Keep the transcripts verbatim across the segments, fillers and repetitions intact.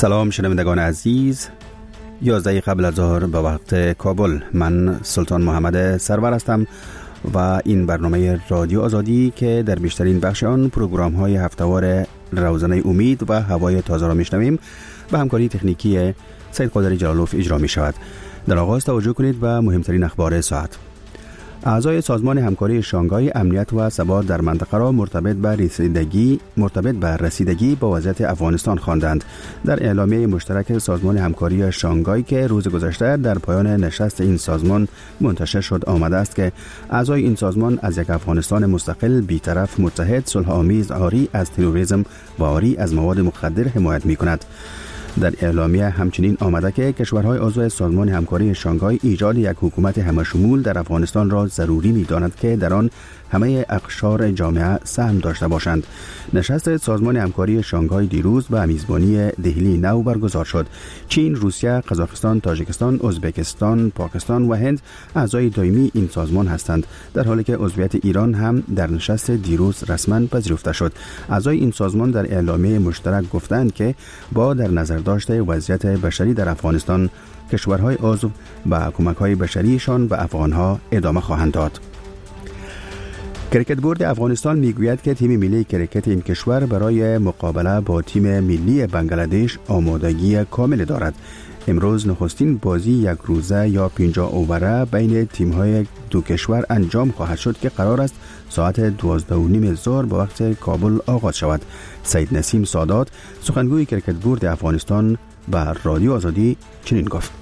سلام شنوندگان عزیز، یازده قبل از ظهر به وقت کابل. من سلطان محمد سرور هستم و این برنامه رادیو آزادی که در بیشترین بخش آن پروگرام های هفته‌وار روزانه امید و هوای تازه را میشنویم به همکاری تکنیکی سید قادری جلالوف اجرا می شود. در آغاز توجه کنید به مهمترین اخبار ساعت. اعضای سازمان همکاری شانگهای امنیت و ثبات در منطقه را مرتبط به رسیدگی مرتبط به رسیدگی با وضعیت افغانستان خواندند. در اعلامیه مشترک سازمان همکاری شانگهای که روز گذشته در پایان نشست این سازمان منتشر شد آمده است که اعضای این سازمان از یک افغانستان مستقل، بی‌طرف، متحد، صلح‌آمیز، عاری از تروریسم و عاری از مواد مخدر حمایت می‌کند. در اعلامیه همچنین آمده که کشورهای عضو سازمان همکاری شانگهای ایجاد یک حکومت همه‌شمول در افغانستان را ضروری می‌داند که در آن همه اقشار جامعه سهم داشته باشند. نشست سازمان همکاری شانگهای دیروز به میزبانی دهلی نو برگزار شد. چین، روسیه، قزاقستان، تاجیکستان، ازبکستان، پاکستان و هند اعضای دائمی این سازمان هستند، در حالی که عضویت ایران هم در نشست دیروز رسما پذیرفته شد. اعضای این سازمان در اعلامیه مشترک گفتند که با در نظر داشته وضعیت بشری در افغانستان، کشورهای عضو به کمک‌های بشریشان به افغان‌ها ادامه خواهند داد. کرکت بورد افغانستان میگوید که تیم ملی کرکت این کشور برای مقابله با تیم ملی بنگلادش آمادگی کامل دارد. امروز نخستین بازی یک روزه یا پنجاه اووره بین تیم‌های دو کشور انجام خواهد شد که قرار است ساعت دوازده و نیم ظهر به وقت کابل آغاز شود. سید نسیم سادات، سخنگوی کرکت بورد افغانستان، به رادیو آزادی چنین گفت: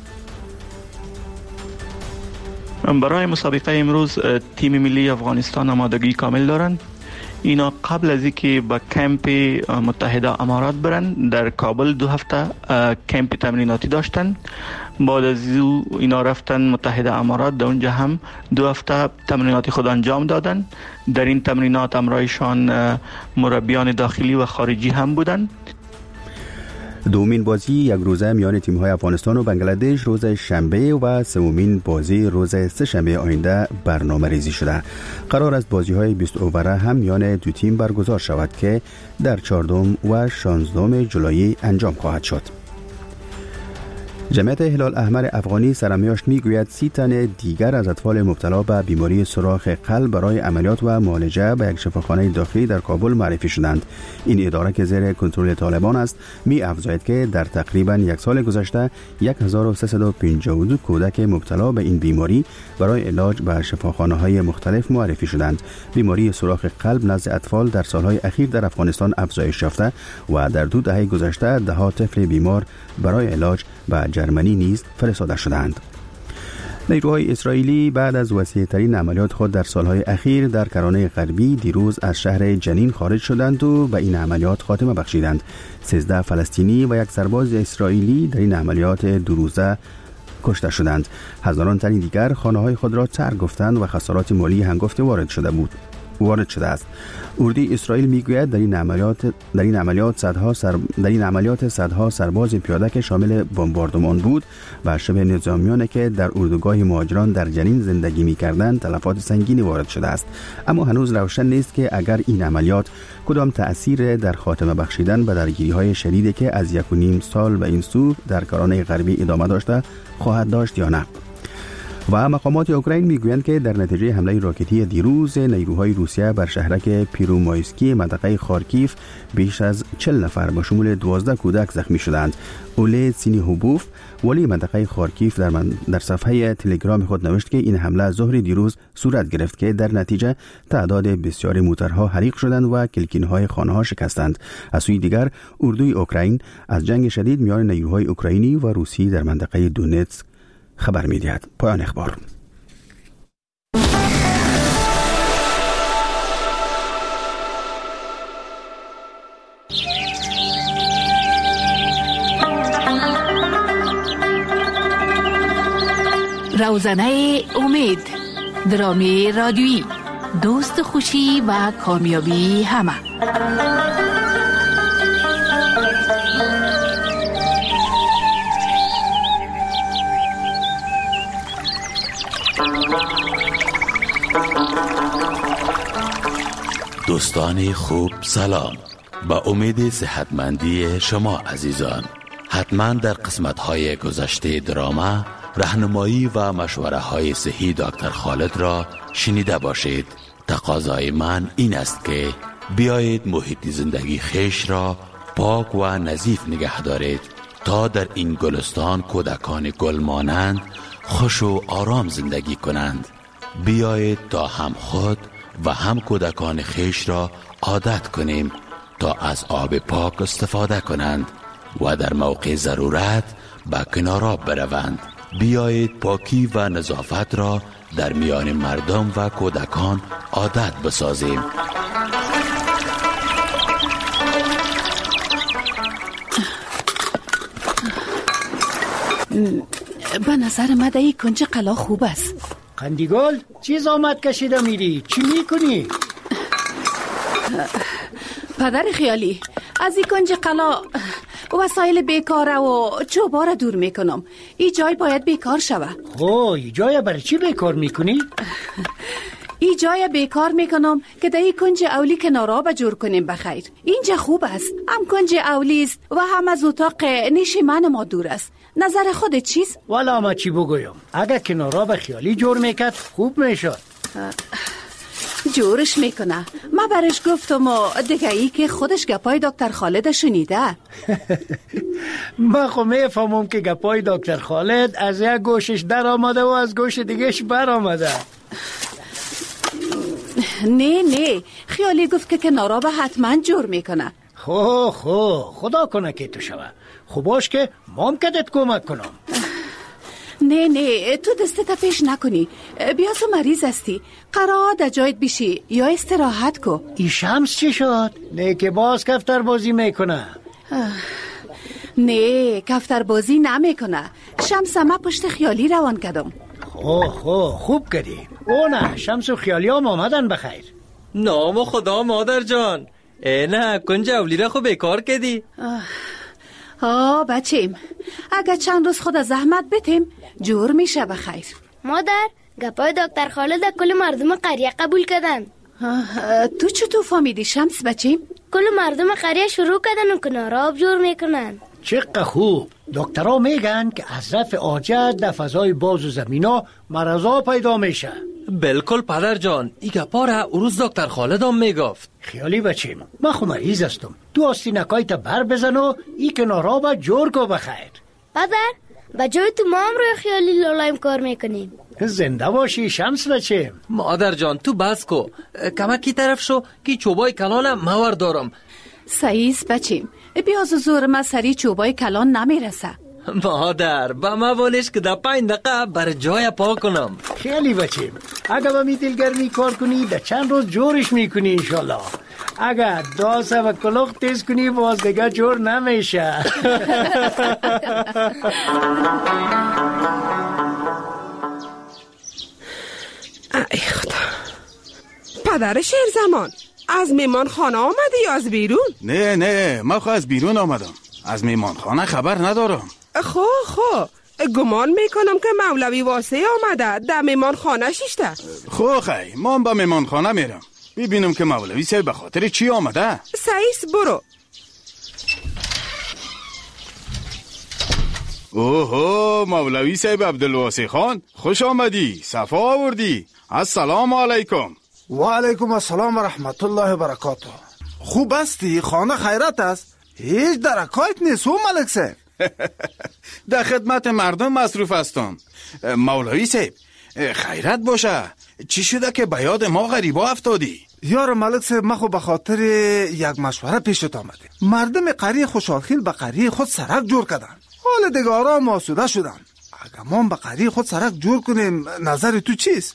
برای مسابقه امروز تیم ملی افغانستان آمادگی کامل دارند. اینا قبل از اینکه به کمپ متحده امارات برن در کابل دو هفته کمپ تمریناتی داشتن. بعد از اینا رفتن متحده امارات، در اونجا هم دو هفته تمریناتی خود انجام دادن. در این تمرینات همراهشان مربیان داخلی و خارجی هم بودن. دومین بازی یک روزه میان تیم‌های افغانستان و بنگلادش روز شنبه و سومین بازی روز سه شنبه آینده برنامه‌ریزی شده. قرار است بازی‌های بیست اووره هم میان دو تیم برگزار شود که در چهاردهم و شانزدهم جولای انجام خواهد شد. جمعیت هلال احمر افغانی سرمیاشت میگوید سی تن دیگر از اطفال مبتلا به بیماری سوراخ قلب برای عملیات و معالجه به یک شفاخانه داخلی در کابل معرفی شدند. این اداره که زیر کنترل طالبان است می افزاید که در تقریبا یک سال گذشته هزار و سیصد و پنجاه و دو کودک مبتلا به این بیماری برای علاج به شفاخانه‌های مختلف معرفی شدند. بیماری سوراخ قلب نزد اطفال در سالهای اخیر در افغانستان افزایش یافته و در دو دهه گذشته ده ها طفل بیمار برای علاج به جرمنی نیز فرستاده شدند. نیروهای اسرائیلی بعد از وسیع‌ترین عملیات خود در سالهای اخیر در کرانه غربی دیروز از شهر جنین خارج شدند و به این عملیات خاتمه بخشیدند. سیزده فلسطینی و یک سرباز اسرائیلی در این عملیات دو روزه کشته شدند. هزاران تن دیگر خانه‌های خود را ترک گفتند و خسارات مالی هنگفت وارد شده بود. وارد شده است. اردوی اسرائیل میگوید در این عملیات در این عملیات صدها سر در این عملیات صدها سرباز پیاده که شامل بمباردمان بود و شبه نظامیانی که در اردوگاه مهاجران در جنین زندگی می‌کردند تلفات سنگینی وارد شده است. اما هنوز روشن نیست که اگر این عملیات کدام تأثیر در خاتمه بخشیدن به درگیری‌های شدیدی که از یک و نیم سال به این سو در کرانه غربی ادامه داشته خواهد داشت یا نه. و مقامات اوکراین میگویند که در نتیجه حمله راکتی دیروز نیروهای روسیه بر شهرک پیرومایسکی منطقه خارکیف بیش از چهل نفر با شمول دوازده کودک زخمی شدند. اوله سینیهوبوف ولی منطقه خارکیف در, من در صفحه تلگرام خود نوشت که این حمله ظهر دیروز صورت گرفت که در نتیجه تعداد بسیاری موترها حریق شدند و کلکین‌های خانه‌ها شکستند. از سوی دیگر اردوی اوکراین از جنگ شدید میان نیروهای اوکراینی و روسی در منطقه دونتسک خبر می‌دهد. پایان اخبار. روزنه امید، درامی رادیویی، دوست خوشی و کامیابی همه. دوستان خوب سلام، با امید صحتمندی شما عزیزان. حتما در قسمت‌های گذشته دراما راهنمایی و مشوره های صحی دکتر خالد را شنیده باشید. تقاضای من این است که بیایید محیط زندگی خیش را پاک و نظیف نگه دارید تا در این گلستان کودکان گل مانند خوش و آرام زندگی کنند. بیایید تا هم خود و هم کودکان خیش را عادت کنیم تا از آب پاک استفاده کنند و در موقع ضرورت به کنار آب بروند. بیایید پاکی و نظافت را در میان مردم و کودکان عادت بسازیم. به نظر من این کنج قلا خوب است. قندیگل چیز آمد کشیده میری؟ چی میکنی؟ پدر خیالی، از این کنج قلا وسایل بیکاره و چوبا را دور میکنم. این جای باید بیکار شوه. خو این جای برای چی بیکار میکنی؟ این جای بیکار میکنم که در این کنج اولی کنارا با جور کنیم بخیر. اینجا خوب است، هم کنج اولی است و هم از اتاق نشیمن ما دور است. نظر خودت چیست؟ والا ما چی بگویم، اگر کنارا به خیالی جور میکرد خوب میشد. جورش میکنه. ما برش گفتم و دیگه ای که خودش گپای دکتر خالد شنیده. من خو میفهمم که گپای دکتر خالد از یک گوشش در آمده و از گوش دیگهش بر آمده. نه نه، خیالی گفت که کنارا به حتما جور میکنه. خو خو خدا کنه که تو شوه. خب باش که ممکنت کمک کنم. نه نه، تو دستتا پیش نکنی. بیا تو مریض هستی، قرار در جایت بشی یا استراحت کو. ای شمس چی شد؟ نه که باز کفتر بازی میکنه. نه کفتر بازی نمیکنه. شمس ما پشت خیالی روان کردم. خو خو خوب کردی. او نه، شمس و خیالی هم آمدن بخیر. نام خدا مادر جان، ای نه کنج اولی را خو بیکار کردی. آه بچیم، اگر چند روز خود زحمت بتیم جور میشه بخیر. مادر، گپای دکتر خالد کل مردم قریه قبول کردن. تو چطور فهمیدی شمس بچیم؟ کل مردم قریه شروع کردن و کنار آب جور میکنن. چقدر خوب. دکترها میگن که از رفع عاجت در فضای باز و زمینا مرضا پیدا میشه. بالکل پدر جان، ای گپا را روز دکتر خالد هم میگفت. خیالی بچیم، من خو مریض هستم. تو آستینکای تا بر بزن و ای کنارا با جور کو بخیر. پدر، بجای تو ما هم روی خیالی لالایم کار میکنیم. زنده باشی شمس بچیم. مادر جان تو بس کو، کمک کی طرف شو که چوبای کلانم مور دارم. سعیس بچیم، بیاز زور ما سری چوبای کلان نمیرسه. مادر با ما بولش که در پنج دقیقه بر جای پا کنم. خیلی بچیم، اگه با می دلگرمی کار کنی در چند روز جورش میکنی انشالله. اگه داسه و کلوخ تیز کنی باز دیگه جور نمیشه. ای خدا. پدر شهر زمان از میمان خانه آمده یا از بیرون؟ نه نه، من خو از بیرون آمدم. از میمان خانه خبر ندارم. خو خو گمان میکنم که مولوی واسه آمده در میمان خانه شیشته. خو خی من با میمان خانه میرم ببینم که مولوی صاحب به خاطر چی آمده. سعیس برو. اوهو مولوی صاحب عبدالواسع خان، خوش آمدی، صفا آوردی. السلام علیکم. و علیکم السلام و رحمت الله و برکاته. خوب هستی؟ خانه خیرت است؟ هیچ درکایت نیست او ملک صاحب. در خدمت مردم مصروف هستم. مولوی صاحب خیرت باشه، چی شده که به یاد ما غریبا افتادی؟ یار ملک صاحب، ما خو به خاطر یک مشوره پیشت آمده. مردم قریه خوشحالخیل به قریه خود سرک جور کردن، حال دیگه آرام آسوده شدن. اگه ما به قریه خود سرک جور کنیم نظر تو چیست؟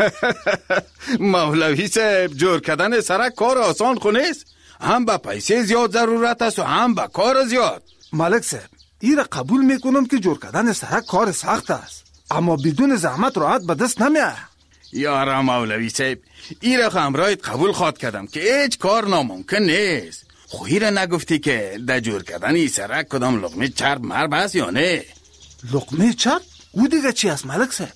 مولوی صاحب جور کردن سرک کار آسان خو نیست. هم به پیسه زیاد ضرورت است و هم به کار زیاد. ملک صاحب ایره قبول میکنم که جور کردن سرک کار سخت است، اما بدون زحمت راحت به دست نمیاد. یارا مولوی صاحب ایره همراهت قبول خواد کردم که هیچ کار ناممکن نیست. خو ایره نگفتی که در جور کردن ای سرک کدام لقمه چرب مرب است یا نه؟ لقمه چرب؟ او دیگه چی است ملک صاحب؟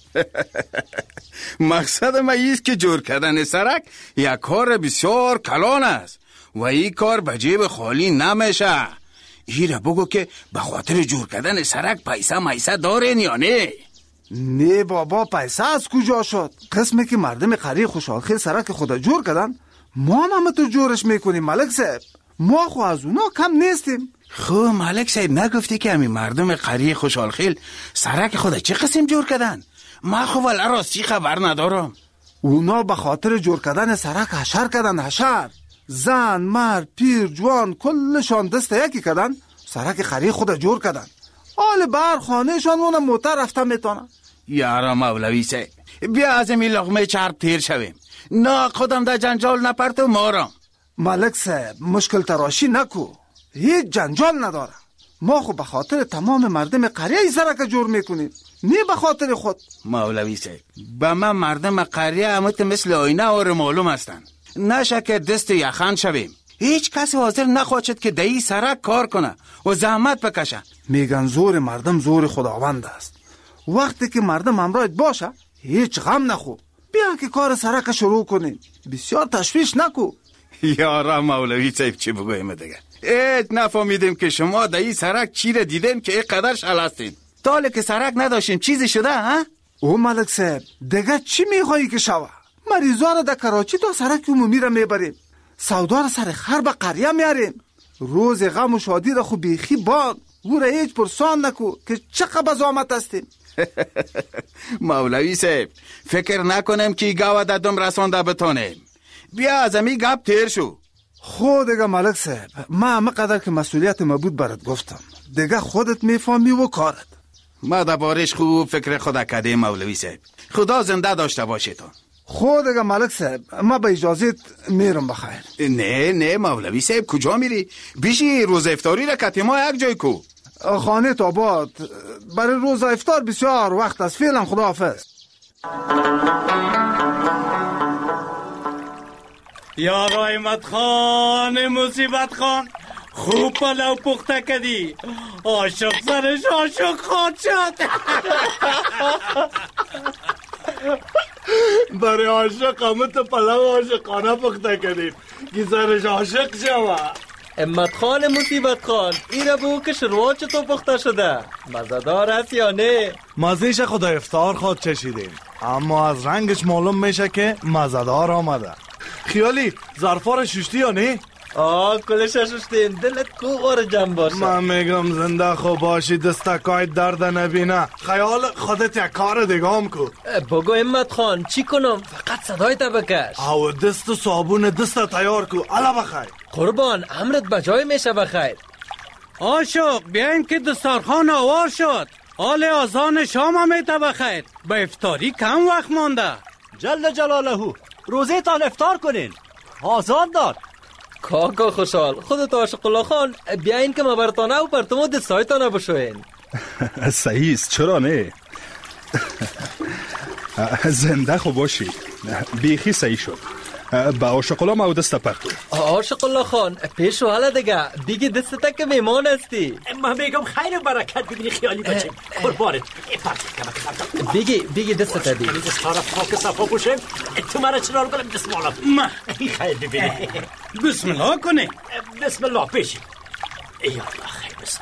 مقصد ما ایست که جور کردن سرک یک کار بسیار کلان است و این کار به جیب خالی نمیشه. ایره بگو که به خاطر جور کردن سرک پیسه میسه دارین یا نه؟ نه بابا، پیسه از کجا شد؟ قسمی که مردم قریه خوشحالخیل سرک خود جور کردن، ما هم همه تو جورش میکنیم ملک صاحب. ما خو از اونا کم نیستیم. خو ملک صاحب نگفتی که همین مردم قریه خوشحالخیل سرک خود چه قسم جور کردن؟ ما خو ولی راستی خبر ندارم. اونا به خاطر جور کردن سرک حشر کردن. حشر زن، مرد، پیر، جوان کلشان دست یکی کردن، سرک قریه خود جور کردن. حال بر خانهشان اون موتر رفته میتونن. یارا مولوی صاحب، بیا از این لغمه چرب تیر شویم. نه خودم در جنجال نپرتو مارم. ملک صاحب مشکل تراشی نکو، هیچ جنجال نداره. ما خو به خاطر تمام مردم قریه ای سرک جور میکنیم، نه به خاطر خود. مولوی صاحب، به من مردم قریه همت مثل آینه اور معلوم هستن. نشه که دست یخن شویم. هیچ کسی حاضر نخواهد که دهی سرک کار کنه و زحمت بکشه. میگن زور مردم زور خداوند است. وقتی که مردم همراهت باشه هیچ غم نخو. بیا که کار سرک شروع کنیم، بسیار تشویش نکو. یارا مولوی صاحب چی بگویم دیگه؟ ایت نفهمیدیم که شما دهی سرک چی را دیدیم که اینقدر شل هستین. تاله که سرک نداشتیم چیزی شده ها؟ او ملک صاحب دیگه چی میخوایی که شوه؟ مریضا را در کراچی تا سرک عمومی را میبریم، سودا را سر خر به قریه میاریم. روز غم و شادی را خو بیخی باد، او را هیچ پرسان نکو که چقدر بزامت هستیم. مولوی صاحب فکر نکنم که گاو دادم رسانده بتونیم. بیا از امی گپ تیر شو. خود دیگه ملک صاحب، ما همه قدر که مسئولیت مبود برات گفتم، دیگه خودت میفهمی و کارت. ما در بارش خوب فکر خدا کردیم مولوی صاحب. خدا زنده داشته باشیتون. خود دیگه ملک صاحب، ما به اجازت میرم بخیر. نه نه مولوی صاحب کجا میری؟ بیشی روز افطاری را کتی ما یک جای کو. خانه تاباد برای روز افطار بسیار وقت است. فعلا خداحافظ. یا رحمت خان مصیبت خان، خوب پلو پخته کردی. عاشق سرش عاشق خود شد. برای عاشق همه تو پلو عاشقانه پخته کردیم که سرش عاشق شوه. امت خان مصیبت خان، ایره بو که شروع چطور پخته شده؟ مزدار هست یا نه؟ مزیش خدا افطار خود چشیدیم، اما از رنگش معلوم میشه که مزدار آمده. خیالی ظرفا ششتی یا نه؟ آه کلش ششتیم، دلت کو اور جمع باشه. من میگم زنده خوب باشی، دستکای درد نبینه. خیال خودت یک کار دیگام کو. بگو امت خان چی کنم؟ فقط صدای تا بکش. او دست و صابون دست تیار کو. الا بخیر. قربان امرت بجای میشه بخیر. عاشق بیاین که دستارخان آوار شد. حال آزان شام هم ایتا بخیر. به افطاری کم وقت مانده. جل جلاله روزه تان افطار کنین. آزان داد. کاکا خوشحال، خودت عاشق الله خان بیاین که مبرتانه و پرتمو دستایتانه بشوین. صحیح است، چرا نه؟ زنده خوب باشی. بیخی صحیح شد. با عاشق الله ما دست پرتو. عاشق الله خان پیشو حالا دیگه بیگی دسته که میمان هستی. من میگم خیر و برکت ببینی خیالی بچه. قربانت بیگی بیگی دسته دی دستارا پاک صفا باشم. تو مرا چرا رو کنم بسم الله. ما خیر ببینی. بسم الله کنه. بسم الله پیشی. ای الله خیر بسم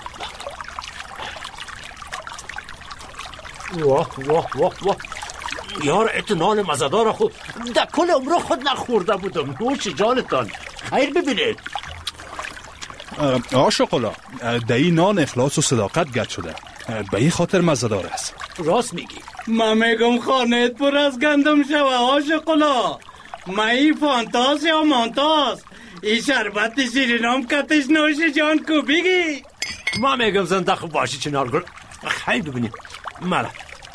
الله. واه واه واه واه. یار اتنان مزدار خود در کل عمر خود نخورده بودم. نوش جانتان. خیر ببینید. عاشق الله، در این نان اخلاص و صداقت گرد شده، به این خاطر مزدار است. راست میگی. من میگم خانهت پر از گندم شوه عاشق الله. من این فانتاز یا مانتاز، این شربت شیرینام کتش نوش جان کو بگی. من میگم زنده خوب باشی چنار گل. خیر ببینید. مالا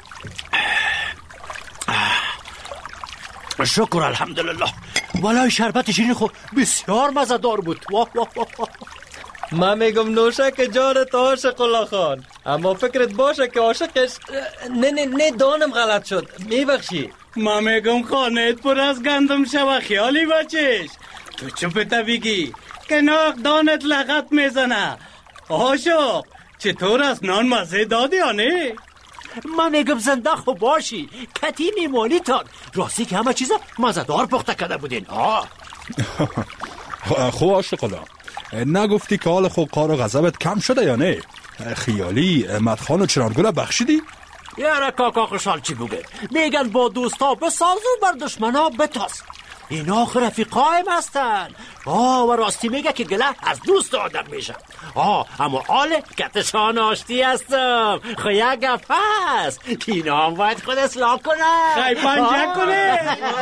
شکر الحمدلله. والای شربت شیرین خود بسیار مزدار بود. واه واه واه. من میگم نوشه که جانت عاشق الله خان، اما فکرت باشه که عاشقش نه نه نه دانم غلط شد میبخشی. من میگم خانهت پر از گندم شوه خیالی بچش. تو چپتا بگی که ناق دانت لغت میزنه. عاشق چطور از نان مزه دادی یا نه؟ من میگم زنده خوب باشی، کتی میمانی تان. راستی که همه چیزا مزدار پخته کرده بودین. آه خوب عاشق الله، نگفتی که حال خود قار و غضبت کم شده یا نه؟ خیالی مدخان و چنارگل بخشیدی؟ یاره کاکا خوشحال چی بگه؟ میگن با دوستا بساز و بر دشمنا بتاز. اینا آخه رفیقایم هستن. آه و راستی میگه که گله از دوست آدم میشه. آه اما آله کتشان آشتی هستم. خو یک گفت هست اینا هم باید خود اصلاح کنه. خیلی پنجه کنه.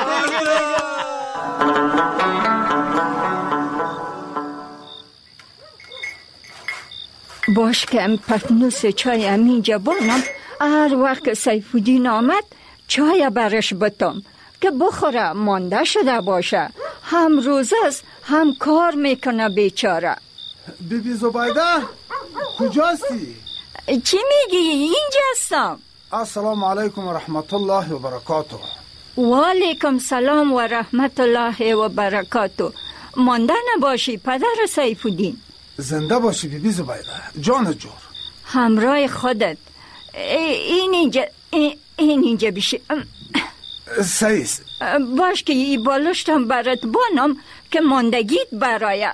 باش که پتنوس چای همینجا بانم، هر وقت سیفودین آمد چای برش بتم که بخوره، مانده شده باشه. هم روز است هم کار میکنه بیچاره. بی بی زبیده کجاستی؟ چی میگی؟ اینجا هستم. السلام علیکم و رحمت الله و برکاته. و علیکم سلام و رحمت الله و برکاته. مانده نباشی پدر سیفودین. زنده باشی بی بی زبیده جان جور. همراه خودت. این اینجا این اینجا بشی. سیس باش که ای بالشتم برات بانم که ماندگیت برای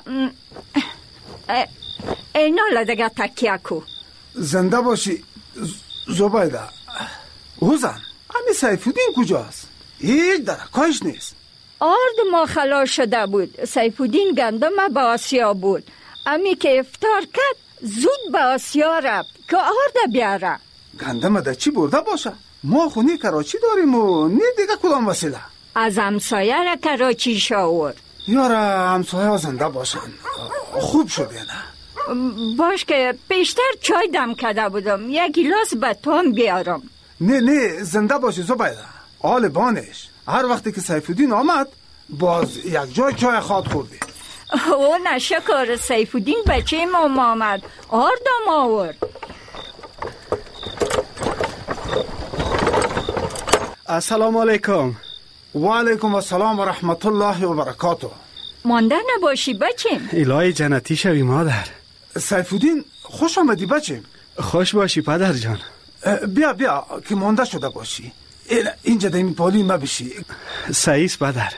اینا لدگه تکیه کو. زنده باشی زبیده. اوزن امی سیفودین کجاست؟ هیچ درکایش نیست. آرد ما خلاص شده بود. سیفودین گندم به آسیا بود. امی که افطار کرد زود به آسیا رفت که آرد بیاره. گندم ده چی برده باشه؟ ما خونی کراچی داریم و نه دیگه کدام وسیله. از همسایه را کراچی شاور. یاره همسایه ها زنده باشن خوب شده نه؟ باش که پیشتر چای دم کرده بودم، یک گیلاس به تو هم بیارم. نه نه زنده باشی زبیده. آل بانش هر وقتی که سیفودین آمد باز یک جای چای خواد خوردی. او نشکر سیفودین بچه ما آمد آردم آورد. السلام علیکم. و علیکم السلام و رحمت الله و برکاته. مانده نباشی بچیم. الهی جنتی شوی مادر. سیفودین خوش آمدی بچیم. خوش باشی پدر جان. بیا بیا که مانده شده باشی. اینجا دیمی پالی ما بشی. سعیس پدر.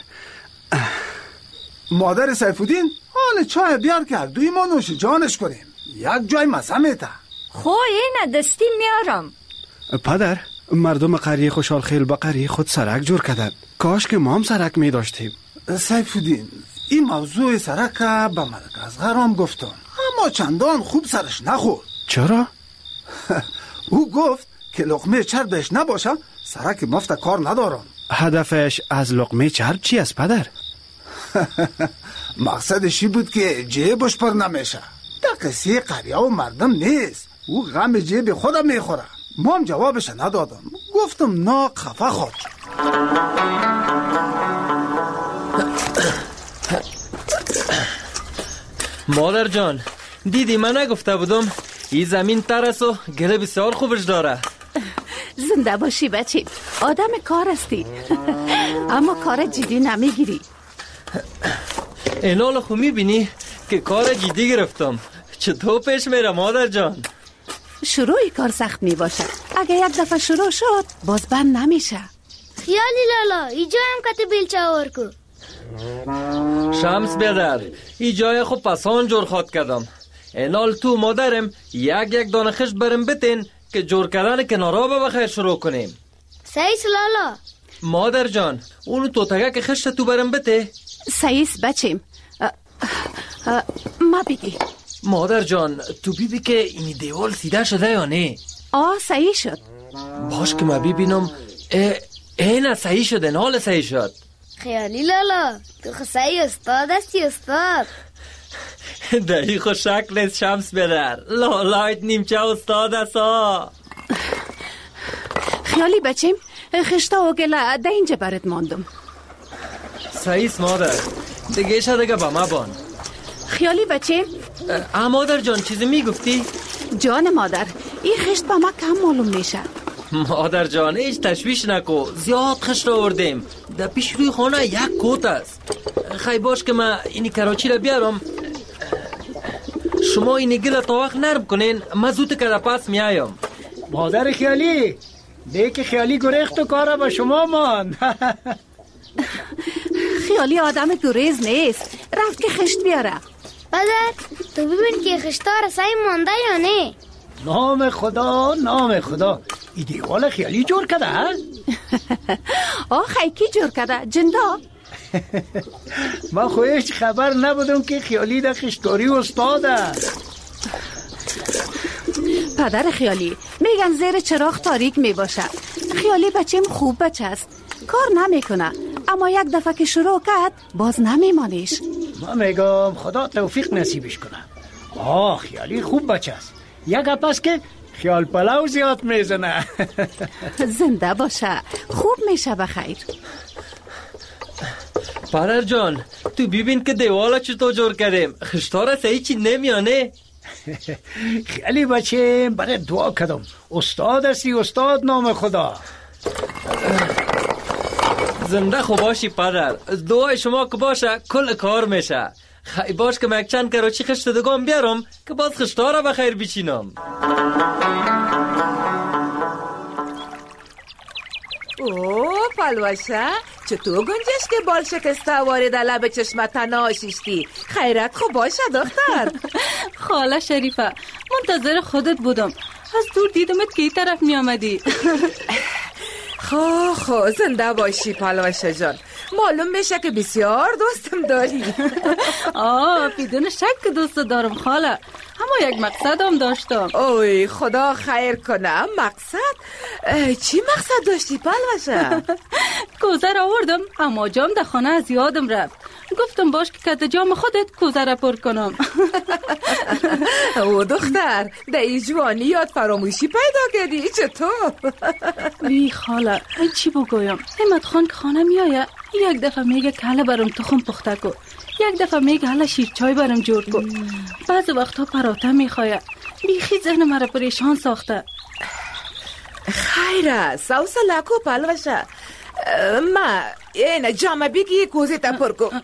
مادر سیفودین حال چای بیار کرد دوی ما نوش جانش کنیم. یک جای مزه میده. خو این دستی میارم. پدر مردم قریه خوشحال خیل به قریه خود سرک جور کردن. کاش که ما هم سرک می داشتیم. سیفودین این موضوع سرک به ملک اصغر هم گفتم اما چندان خوب سرش نخورد. چرا؟ او گفت که لقمه چربش نباشه سرک مفت کار ندارم. هدفش از لقمه چرب چی است پدر؟ مقصدشی بود که جیبش پر نمیشه. در قصه قریه و مردم نیست. او غم جیب خودم میخوره. ما هم جوابش ندادم. گفتم نا خفه خود. مادر جان دیدی من نگفته بودم این زمین ترس و گله بسیار خوبش داره. زنده باشی بچه. آدم کار هستی اما کار جدی نمیگیری. اینال خو میبینی که کار جدی گرفتم. چطور پیش میره مادر جان؟ شروعی کار سخت میباشه. اگه یک دفعه شروع شد باز بند نمیشه. خیالی لالا اینجا هم کت بیلچه آور کو. شمس بیادر ای جای خو پسان جور خواد کردم. اینال تو مادرم یک یک دانه خشت برم بتین که جور کردن کنارا به بخیر شروع کنیم. سیس لالا. مادر جان اونو تو تگه که خشت تو برم بته. سیس بچیم ما بگی. مادر جان تو بیبی که این دیوال سیده شده یا نه؟ آه صحیح شد. باش که ما ببینم اینه صحیح شده نال صحیح شد. خیالی لالا تو خصایی استاد هستی استاد. دایی خو شکل شمس بدر لالایت نیمچه استاد هستا. خیالی بچیم خشتا و گله ده اینجا برد ماندم. صحیح مادر دیگه شده با ما بان. خیالی بچه. اه مادر جان چیزی میگفتی؟ جان مادر این خشت با ما کم معلوم میشه. مادر جان هیچ تشویش نکو زیاد خشت آوردیم. در پیش روی خانه یک کوت است. خیلی باش که من اینی کراچی را بیارم. شما اینی گل تا وقت نرم کنین من زود که در پس میایم. مادر خیالی دیگه خیالی گریخت و کارا با شما مان. خیالی آدم گریز نیست. رفت که خشت بیاره. پدر تو ببین که خشتار سعی مانده یا نه؟ نام خدا نام خدا ای دیوال خیالی جور کده ها؟ آخه کی جور کده جندا؟ من خو هیچ خبر نبودم که خیالی در خشتاری استاده. پدر خیالی میگن زیر چراغ تاریک میباشه. خیالی بچیم خوب بچه است، کار نمیکنه، اما یک دفعه که شروع کرد باز نمیمانیش. من میگم خدا توفیق نصیبش کنه. آه خیالی خوب بچه است، یک پس که خیال پلاو زیاد میزنه. زنده باشه، خوب میشه بخیر. پدر جان تو ببین که دیوالا چطور جور کردیم، خشتار صحیح چی نمیانه؟ خیلی بچه برای دعا کردم، استاد هستی استاد نام خدا. زنده خوب باشی پدر، دعای شما که باشه کل کار میشه. خیلی باش که من چند کراچی خشت دگام بیارم که باز خشتاره بخیر بچینم. اوه پلوشه چطور گنجش که بال شکسته وارد لب چشمت ناشیشتی؟ خیرت خوب باشه دختر. خاله شریفه منتظر خودت بودم، از دور دیدمت که این طرف می آمدی. خو خو زنده باشی پلوشه جان، معلوم میشه که بسیار دوستم داری. آه بدون شک که دوست دارم خاله، اما یک مقصد هم داشتم. اوی خدا خیر کنه. مقصد؟ چی مقصد داشتی پلوشه؟ کوزه را آوردم اما جام در خانه از یادم رفت، گفتم باش که کت جام خودت کوزه را پر کنم. او دختر در ای جوانی یاد فراموشی پیدا کردی چطور؟ وی خاله چی بگویم، همت خان که خانه میایه یک دفعه میگه که حالا برام تخم پخته کو، یک دفعه میگه حالا شیر چای برام جور کو، بعض وقتا پراته میخواه. بیخی ذهن مرا پریشان ساخته. خیره سوس لکو پلوشه، ما اینه جامعه بگی کوزی تا پر کو.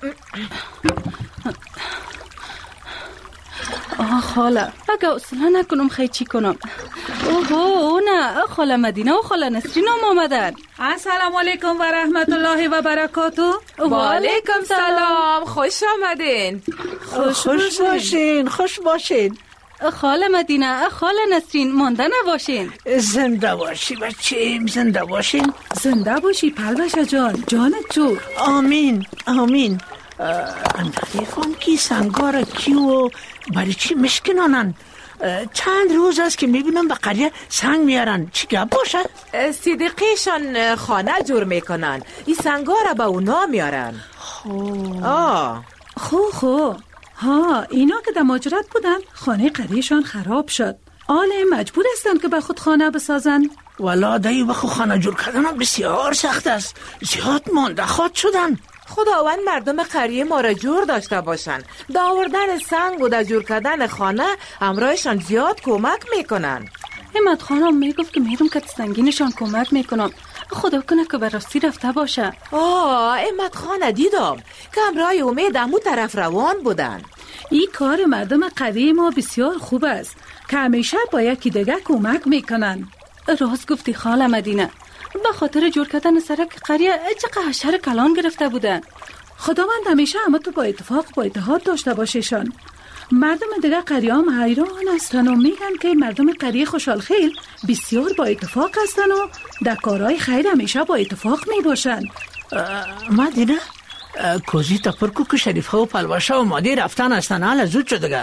آه خاله اگه اصلا نکنم خیلی چی کنم. اوه او نه خاله مدینه و خاله نسرین هم آمدن. السلام علیکم و رحمت الله و برکاته. و علیکم سلام، خوش آمدین. خوش, خوش باشین خوش باشین. خاله مدینه خاله نسرین مانده نباشین. زنده باشی بچیم، زنده باشین. زنده باشی پلوشه جان، جانت جو. آمین آمین. اندقیقان کی سنگار کیو برای چی مشکنانن؟ چند روز است که میبینم به قریه سنگ میارن، چی گپ باشه؟ صدیقیشان خانه جور میکنن، این سنگار به اونا میارن. خو آه خو خو ها اینا که در ماجرات بودن خانه قریهشان خراب شد، آله مجبور هستن که به خود خانه بسازن. والا دایی بخو خانه جور کردن بسیار سخت است، زیاد مانده خود شدن. خداوند مردم قریه ما را جور داشته باشن، داوردن سنگ و در جور کردن خانه امرایشان زیاد کمک میکنن. همت خانم میگفت که میرم که سنگینشان کمک میکنم، خدا کنه که براستی رفته باشه. آه امت خانه دیدم که امرای امید امو طرف روان بودن. این کار مردم قریه ما بسیار خوب است که همیشه با یکی دیگه کمک میکنن. راست گفتی خاله مدینه، به خاطر جور کردن سرک قریه چقدر حشر کلان گرفته بودن. خداوند همیشه همه تو با اتفاق با اتحاد داشته باشیشان. مردم دیگه قریه هم حیران هستن و میگن که مردم قریه خوشحال خیل بسیار با اتفاق هستن و در کارهای خیر همیشه با اتفاق میباشن. مدینه کوزی تا پرکو که شریفه و پلوشه و مادی رفتن هستن، حالا زود شدگه.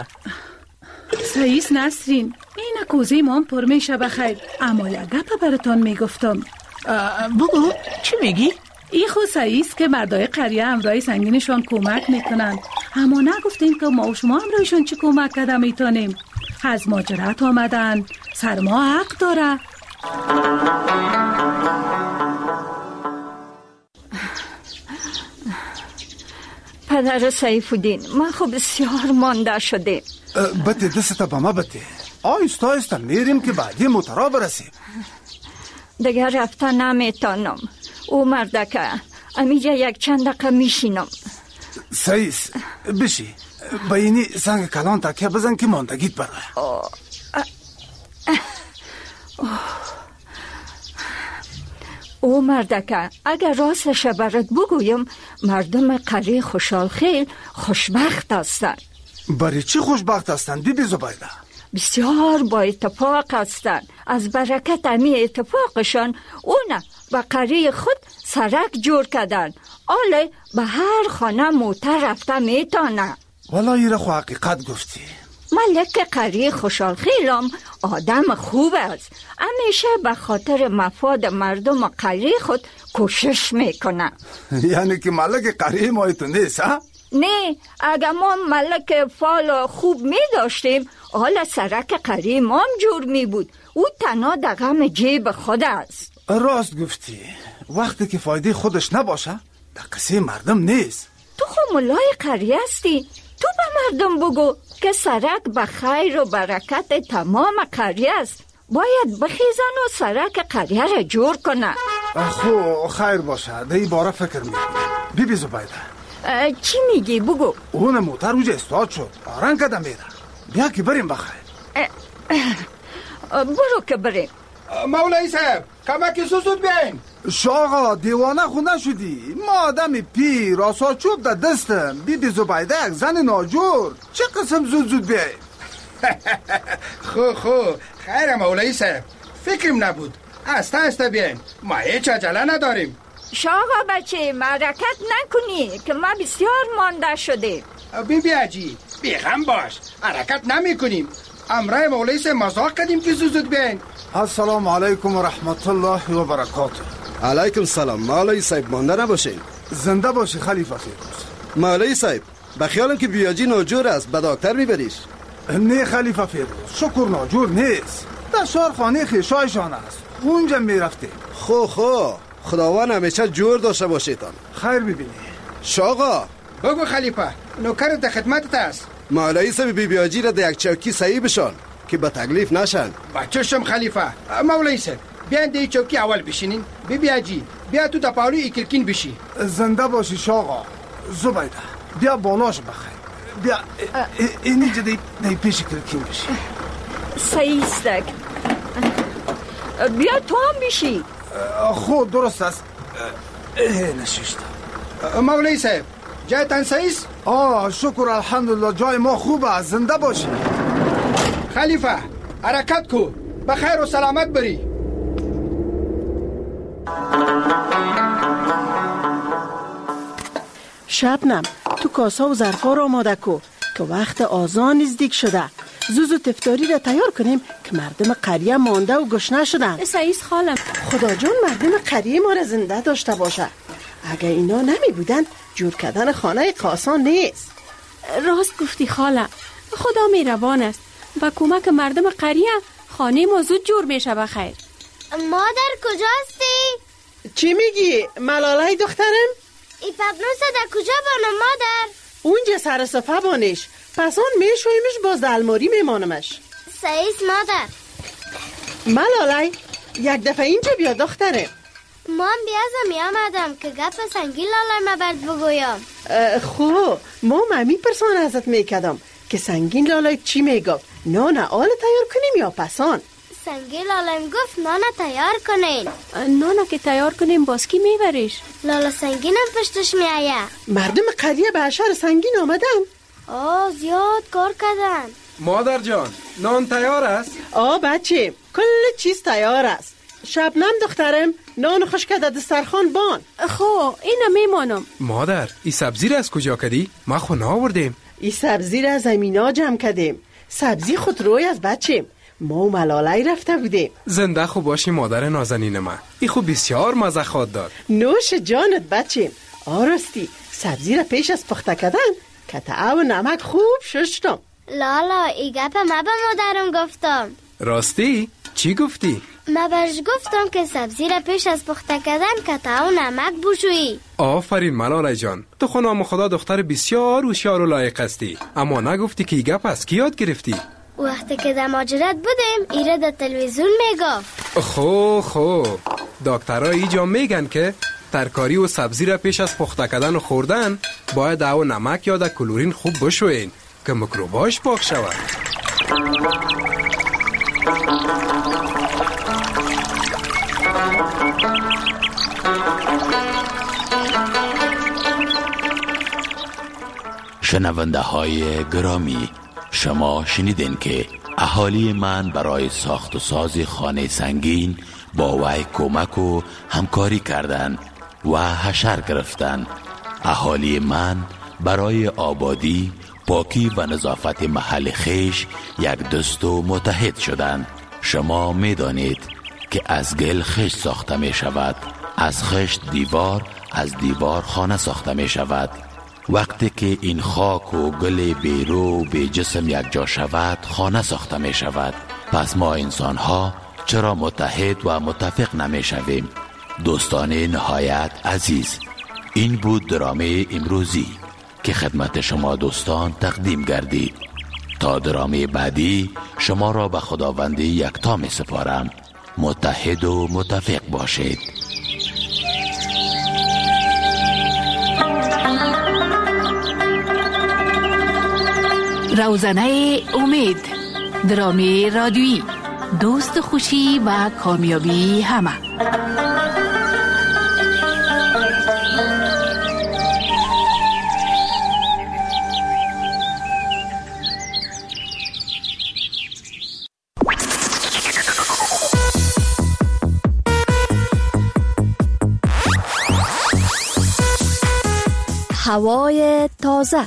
سعیس نسرین این کوزی ما هم پر میشه بخیر، اما یک گپ براتان میگفتم. بگو چی میگی؟ ای خو سعیس که مردای قریه امرای سنگینشان کمک میکنن، اما نگفتیم که ما و شما امرایشان چی کمک کده میتونیم. از ماجرات آمدن، سرما حق داره. پدر سیفالدین من خوب بسیار مانده شده. بته دسته با ما بته، آیستا آیستا میریم که بعدی موترا برسیم. دیگر رفتن نمیتونم، او مردکه امیجا یک چند دقیقه میشینم. سعیس بشی با اینی سنگ کلان تکیه بزن که ماندگیت برای. او مردکه اگر راستش برات بگویم مردم قریه خوشحال خیل خوشبخت هستند. برای چی خوشبخت هستند بی بی زبیده؟ بسیار با اتفاق هستند. از برکت امی اتفاقشان اونه به قریه خود سرک جور کردن. آله به هر خانه موتر رفته میتانه. والا ایره خو حقیقت گفتی. ملک قریه خوشحال خیلم آدم خوب است. همیشه به خاطر مفاد مردم قریه خود کوشش میکنه. یعنی که ملک قریه ما تو نیست ها؟ نه، اگر ما ملک فال خوب می داشتیم حالا سرک قریه ما هم جور می بود. او تنها در غم جیب خود است. راست گفتی. وقتی که فایده خودش نباشه در کسی مردم نیست. تو خو ملای قریه هستی. تو به مردم بگو که سرک به خیر و برکت تمام قریه است. باید بخیزن و سرک قریه را جور کنه. خو خیر باشه. در این باره فکر میکنم. بی بی زبیده چی میگی بگو؟ اون موتر اوج استاد شد. آران کده میره. بیا که بریم بخیر. برو که بریم. مولای صاحب کمکی سوزود بیاین. شاقا دیوانه خونه شدی. ما آدم پیر آسا چوب در دستم. بی بی زبیده یک زن ناجور. چه قسم زود زود بیاین؟ خو خو خیر مولای صاحب فکرم نبود. استه استه بیاین. ما هیچ عجله نداریم. شاقا بچه مرکت نکنی که ما بسیار مانده شده. بی بی عجی بیغم باش. حرکت نمی کنیم. امرای مولای صاحب مزاق کردیم که زود بیاین. السلام علیکم و رحمت الله و برکاته. علیکم سلام. مولای صاحب مانده نباشین. زنده باشی خلیفه فیروز. مولای صاحب بخیالم که بیاجی ناجور است به دکتر میبریش. نه خلیفه فیروز شکر ناجور نیست. در شارخانه خیشایشان است. اونجا میرفته. خو خو خداوند همیشه جور داشته باشیتان. خیر ببینی. شاقا بگو خلیفه نوکرت در خدمتت است. مولای صاحب بی بیاجی را در یک چوکی صحیح بشان که به تکلیف نشن. بچه‌شم خلیفه. مولای صاحب بیاین در چوکی اول بشینین. بی بیاجی بیا تو در پاولوی ایکلکین بشی. زنده باشی شاقا. زبیده بیا بالاش بخیر. بیا اینجا در پیش کلکین بشی. صحیح استک. بیا تو هم بشی. خود درست است. نششت. مولای صاحب جایتان صحیح است؟ آه شکر الحمدلله جای ما خوبه. زنده باشی. خلیفه حرکت کو بخیر و سلامت بری. شبنم تو کاسا و ظرفا رو آماده کو که وقت آذان نزدیک شده. زوزو تفطاری را تیار کنیم که مردم قریه مانده و گشنه شدن. سعیس خالم خدا جان مردم قریه ما را زنده داشته باشه. اگه اینا نمی بودن جور کردن خانه قاسان نیست. راست گفتی خاله. خدا مهربان است. با کمک مردم قریه خانه ما زود جور میشه بخیر. مادر کجا هستی؟ چی میگی؟ ملالای دخترم؟ ای پبنوسه در کجا بانم مادر؟ اونجا سر صفحه بانش. پس آن میشویمش باز در الماری میمانمش. سعیس مادر. ملالای یک دفعه اینجا بیا دخترم. مام بیازم می آمدم که گپ سنگین لالای ما برد بگویم. خو ما ممی پرسان ازت میکدم که سنگین لالای چی میگفت؟ نان آل تیار کنیم یا پسان؟ سنگین لالایم گفت نان تیار کنین. نان که تیار کنیم باز کی میبریش؟ لالا سنگینم پشتش میایه. مردم قریه به اشار سنگین آمدن. آه زیاد کار کردن. مادر جان نان تیار است؟ آه بچه کل چیز تیار است. شبنم دخترم نان خوش کرده دسترخوان بان. خو اینو میمانم. مادر ای سبزی را از کجا کردی؟ ما خو ناوردیم. ای سبزی را زمینا جمع کردیم. سبزی خود روی از بچه ما و ملالای رفته بودیم. زنده خو باشی مادر نازنین من. ای خو بسیار مزه خود داد. نوش جانت بچه. آراستی سبزی را پیش از پخته کردن کته و نمک خوب ششتم. لالا ای گپ ما به مادرم گفتم. راستی؟ چی گفتی؟ ما برش گفتم که سبزی را پیش از پخته کردن کته و نمک بشویی. آفرین ملالای جان. تو خو نام خدا دختر بسیار هوشیار و لایق هستی. اما نگفتی که ای گپ از کی یاد گرفتی؟ وقتی که در ماجرت بودیم ایره در تلویزیون میگفت. خو خو دکترها اینجا میگن که ترکاری و سبزی را پیش از پخته کردن و خوردن باید او نمک یا در کلورین خوب بشوین که میکروباش پاک شود. شنونده های گرامی، شما شنیدین که اهالی من برای ساخت و ساز خانه سنگین با وی کمک و همکاری کردند و حشر گرفتند. اهالی من برای آبادی، پاکی و نظافت محل خیش یک دست و متحد شدند. شما می دانید که از گل خشت ساخته می شود، از خشت دیوار، از دیوار خانه ساخته می شود. وقتی که این خاک و گل بیرو و بی جسم یک جا شود، خانه ساخته می شود. پس ما انسان ها چرا متحد و متفق نمی شویم؟ دوستان نهایت عزیز، این بود درامه امروزی که خدمت شما دوستان تقدیم گردید. تا درامه بعدی شما را به خداوندی یکتا می سپارم. متحد و متفق باشید. روزنه امید، درامه رادیویی، دوست خوشی و کامیابی همه. هوای تازه،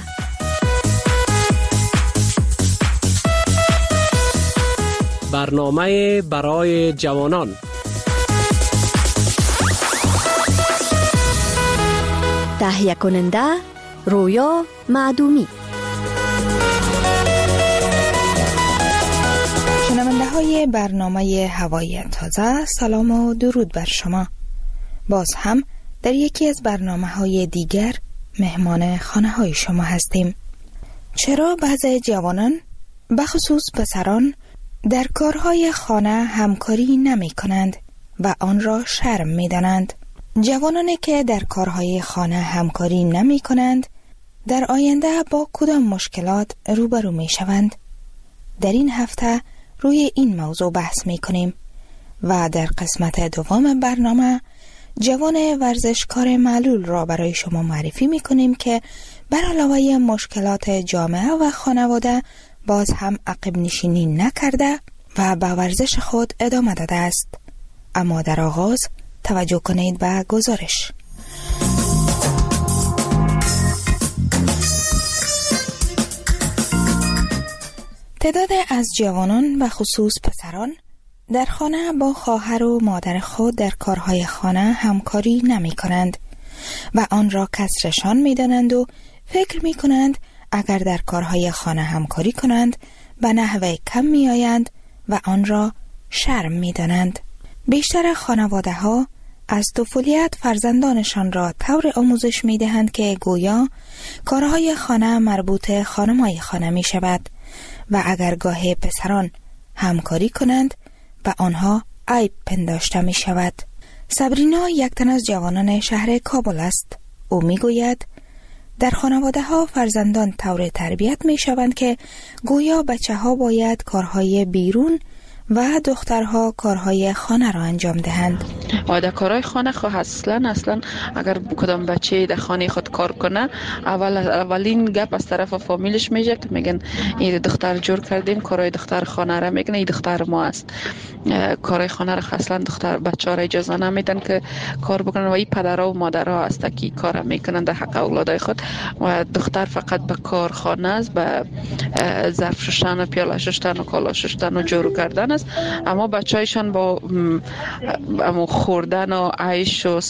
برنامه برای جوانان، تهیه کننده رویا معدومی. شنونده های برنامه هوای تازه، سلام و درود بر شما. باز هم در یکی از برنامه های دیگر مهمان خانه های شما هستیم. چرا بعضی جوانان، بخصوص پسران، در کارهای خانه همکاری نمی کنند و آن را شرم می دانند؟ جوانانی که در کارهای خانه همکاری نمی کنند در آینده با کدام مشکلات روبرو می شوند؟ در این هفته روی این موضوع بحث می کنیم و در قسمت دوم برنامه جوان ورزشکار معلول را برای شما معرفی می کنیم که بر علاوه مشکلات جامعه و خانواده باز هم عقب نشینی نکرده و به ورزش خود ادامه داده است. اما در آغاز توجه کنید به گزارش. تعداد از جوانان و خصوص پسران در خانه با خواهر و مادر خود در کارهای خانه همکاری نمی کنند و آن را کسرشان می دانند و فکر می کنند اگر در کارهای خانه همکاری کنند به نحوه کم می آیند و آن را شرم می دانند. بیشتر خانواده ها از طفولیت فرزندانشان را طور آموزش می دهند که گویا کارهای خانه مربوط خانمای خانه می شود و اگر گاه پسران همکاری کنند به آنها عیب پنداشته می شود. صبرینا یک تن از جوانان شهر کابل است. او می گوید در خانواده ها فرزندان طور تربیت می شوند که گویا بچه ها باید کارهای بیرون و دخترها کارهای خانه را انجام دهند. در کارهای خانه خو اصلا اصلا اگر کدام بچه در خانه خود کار کنه، اول اولین گپ از طرف فامیلش میشه که میگن این دختر جور کردیم، کارهای دختر خانه را میکنه، این دختر ما است. کارهای خانه را اصلا دختر بچه‌ها را اجازه نمیدن که کار بکنن و این پدرها و مادرها است که کار میکنن در حق اولادای خود و دختر فقط به کار خانه است، به ظرف شستن و پیاله شستن و کالا شستن و جارو کردن است. اما بچه‌هایشان با امو خوردن و عیش و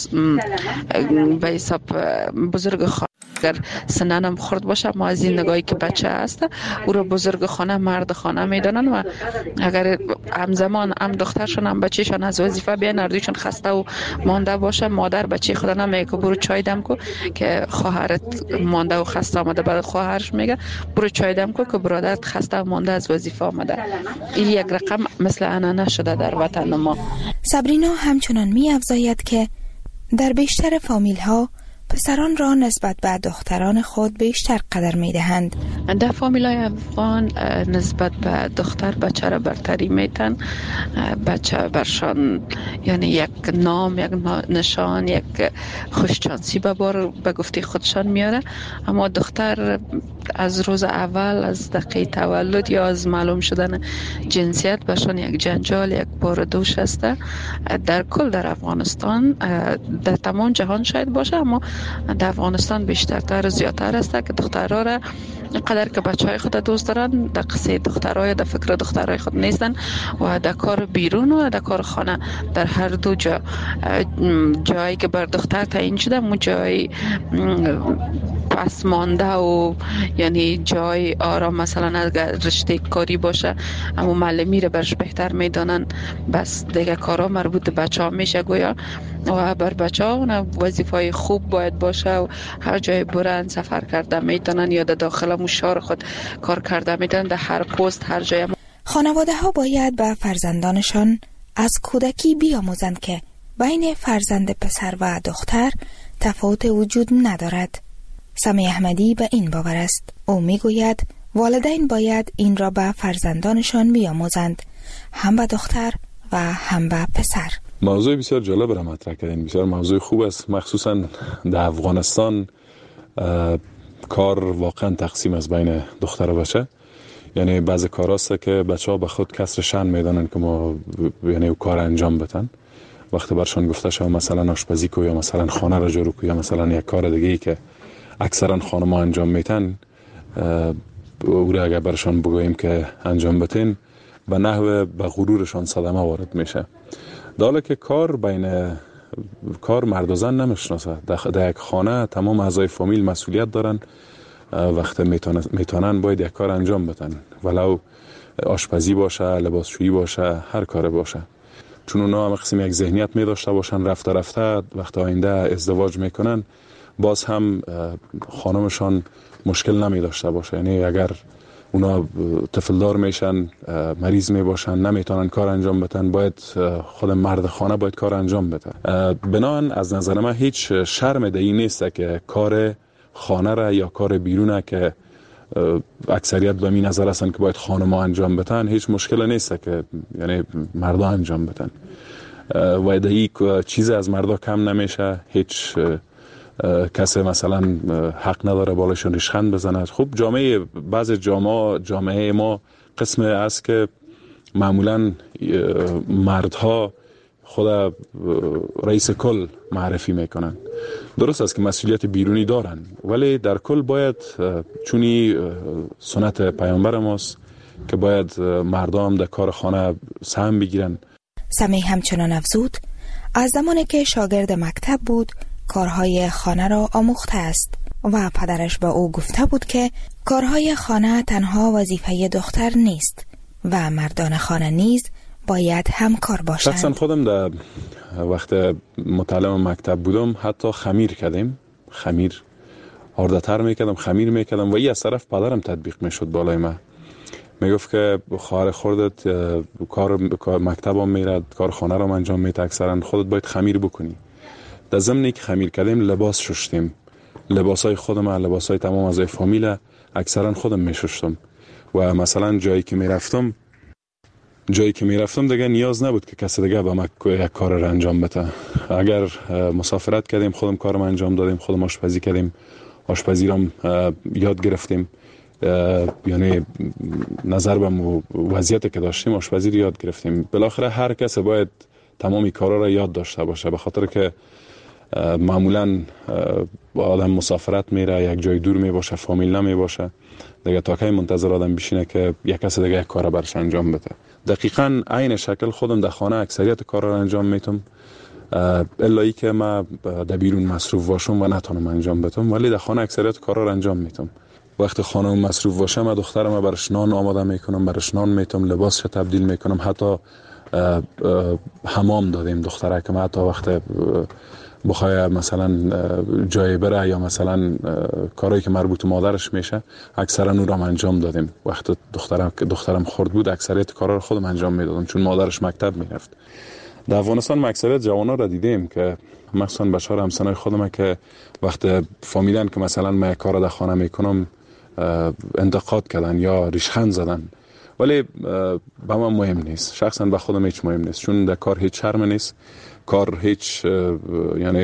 به حساب بزرگ خانه، اگر سننم خورد باشه ما از این نگاهی که بچه هست او را بزرگ خانه مرد خانه میدانن و اگر همزمان هم دخترشون هم بچهشون از وظیفه بیان اردویشون خسته و مانده باشه، مادر بچه خدا نمیگه که برو چای دم کو که خواهرت مانده و خسته آمده، بعد خواهرش میگه برو چای دم کو که برادرت خسته و مانده از وظیفه آمده. این یک رقم مثل انانه شده در وطن ما. صبرینا همچنان می افزاید که در بیشتر فامیل ها پسران را نسبت به دختران خود بیشتر قدر می دهند. در فامیلای افغان نسبت به دختر بچه را برتری میتن. بچه برشان یعنی یک نام، یک نشان، یک خوششانسی به بار به گفته خودشان میاره. اما دختر از روز اول، از دقیقه تولد یا از معلوم شدن جنسیت برشان یک جنجال، یک بار دوش است. در کل در افغانستان، در تمام جهان شاید باشه، اما در افغانستان بیشترتر زیادتر است که دخترها را قدر که بچه های خود دوست دارن، در قصه دخترهای در فکر دخترهای خود نیستن و در کار بیرون و در کار خانه، در هر دو جا جایی که بر دختر تعیین شده اون جای پس مانده و یعنی جای آرام، مثلا اگر رشته کاری باشه اما معلمی رو برش بهتر میدانن، بس دیگه کارا مربوط به بچه ها میشه گویا و بر بچه ها وظیفه خوب باید باشه و هر جای برن سفر کرده میتونن یا در داخل مشار خود کار کرده میتونن، در هر پست هر جای. خانواده ها باید به فرزندانشان از کودکی بیاموزند که بین فرزند پسر و دختر تفاوت وجود ندارد. سمی احمدی به این باور است. او میگوید والدین باید این را به فرزندانشان بیاموزند، هم به دختر و هم به پسر. موضوع بسیار جالب را مطرح کردین، بسیار موضوع خوب است. مخصوصا در افغانستان کار واقعا تقسیم از بین دختر و بچه. یعنی بعضی کار هست که بچه ها به خود کسر شأن میدانن که ما یعنی کار انجام بدن. وقتی برشان گفته شد مثلا آشپزی کو یا مثلا خانه را جارو کو یا مثلا یک کار دیگه ای که اکثرا خانم ها انجام میتن، او را اگر برشان بگوییم که انجام بتین به نحو به غرورشان صدمه وارد میشه. داله که کار بین کار مرد و زن نمیشناسه. در یک خانه تمام اعضای فامیل مسئولیت دارن، وقتی میتونن باید یک کار انجام بدن، ولو آشپزی باشه، لباسشویی باشه، هر کار باشه. چون اونا هم قسم یک ذهنیت می داشته باشن، رفته رفته وقت آینده ازدواج میکنن باز هم خانمشان مشکل نمی داشته باشه. یعنی اگر اونا طفلدار میشن، مریض می باشن، نمیتونن کار انجام بدن، باید خود مرد خانه باید کار انجام بده. بنابراین از نظر من هیچ شرم دهی نیست که کار خانه را یا کار بیرونه که اکثریت به می نظر هستن که باید خانم‌ها انجام بدن، هیچ مشکل نیست که یعنی مردا انجام بدن و دهی چیز از مردا کم نمیشه. هیچ کسی مثلا حق نداره بالاشون ریشخند بزنه. خب جامعه بعض جامعه جامعه ما قسم است که معمولا مردها خود رئیس کل معرفی میکنن. درست است که مسئولیت بیرونی دارن، ولی در کل باید چونی سنت پیامبر ماست که باید مردم در کار خانه سهم بگیرن. سمی همچنان افزود از زمانی که شاگرد مکتب بود کارهای خانه را آموخته است و پدرش به او گفته بود که کارهای خانه تنها وظیفه دختر نیست و مردان خانه نیز باید همکار باشند. شخصا خودم در وقت متعلم مکتب بودم حتی خمیر کردیم، خمیر آرده‌تر میکردم، خمیر میکردم و این از طرف پدرم تطبیق میشد بالای من. میگفت که خواهر خودت کار مکتبم میرد، کار خانه رو انجام میده، اکثرا خودت باید خمیر بکنی. در ضمن که خمیر کردیم لباس شستیم، لباسای خودم، لباسای تمام از فامیل اکثرا خودم میشستم و مثلا جایی که میرفتم جایی که میرفتم دیگه نیاز نبود که کسی دیگه به من یک کار رو انجام بده. اگر مسافرت کردیم خودم کارم انجام دادیم، خودم آشپزی کردیم، آشپزی رو یاد گرفتیم، یعنی نظر به وضعیتی که داشتیم آشپزی رو یاد گرفتیم. بالاخره هر کسی باید تمامی کارا رو یاد داشته باشه، به خاطر که معمولا آدم مسافرت میره، یک جای دور می باشه، فامیل نمی باشه، دیگه تا کی منتظر آدم بشینه که یک کس دیگه یک کار برش انجام بده. دقیقاً عین شکل خودم در خانه اکثریت کارا رو انجام میتم، الا ای که ما در بیرون مصروف باشم و نتونم انجام بدم، ولی در خانه اکثریت کارا رو انجام میتم. وقتی خانم مصروف باشه من دخترم برش نان آماده میکنم، برش نان میتم، لباسش تبدیل میکنم، حتی حمام دادیم دختره که من حتی وقت بخوای مثلا جای بره یا مثلا کارهایی که مربوط مادرش میشه اکثرا اون رو انجام دادیم. وقت دخترم دخترم خرد بود اکثریت کارا رو خودم انجام میدادم چون مادرش مکتب میرفت. در افغانستان ما اکثریت جوانان را دیدیم که مخصوصا بشار همسنای خودم که وقت فهمیدن که مثلا من کار در خانه میکنم انتقاد کردن یا ریشخند زدن، ولی به من مهم نیست، شخصا به خودم هیچ مهم نیست، چون در کار هیچ شرم نیست، کار هیچ یعنی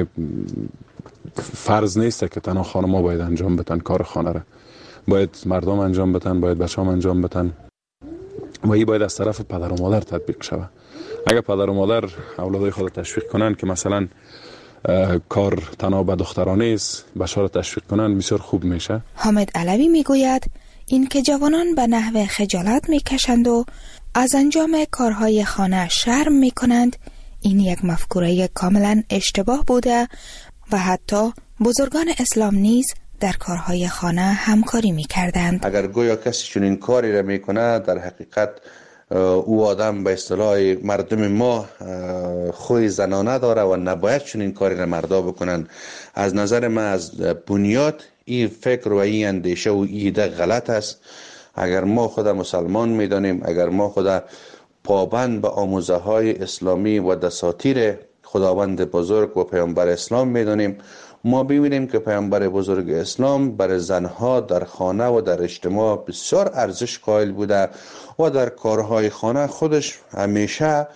فرض نیست که تنها خانم‌ها باید انجام بدن کار خانه را، باید مردم انجام بدن، باید بچه‌ها انجام بدن و این باید از طرف پدر و مادر تطبیق شود. اگر پدر و مادر اولادای خود تشویق کنن که مثلا کار تنها به دخترانه است، بچه‌ها را تشویق کنن، بسیار خوب میشه. حامد علوی میگوید این که جوانان به نحو خجالت میکشند و از انجام کارهای خانه شرم میکنند، این یک مفکوره کاملا اشتباه بوده و حتی بزرگان اسلام نیز در کارهای خانه همکاری میکردند. اگر گویا کسی چنین کاری را میکنه، در حقیقت او آدم به اصطلاح مردم ما خوی زنانه داره و نباید چنین کاری را مردا بکنن. از نظر من از بنیاد این فکر و این اندیشه و ایده غلط است. اگر ما خود مسلمان میدانیم، اگر ما خود پابند به آموزه های اسلامی و دساتیر خداوند بزرگ و پیامبر اسلام میدانیم، ما ببینیم که پیامبر بزرگ اسلام برای زنها در خانه و در اجتماع بسیار ارزش قائل بوده و در کارهای خانه خودش همیشه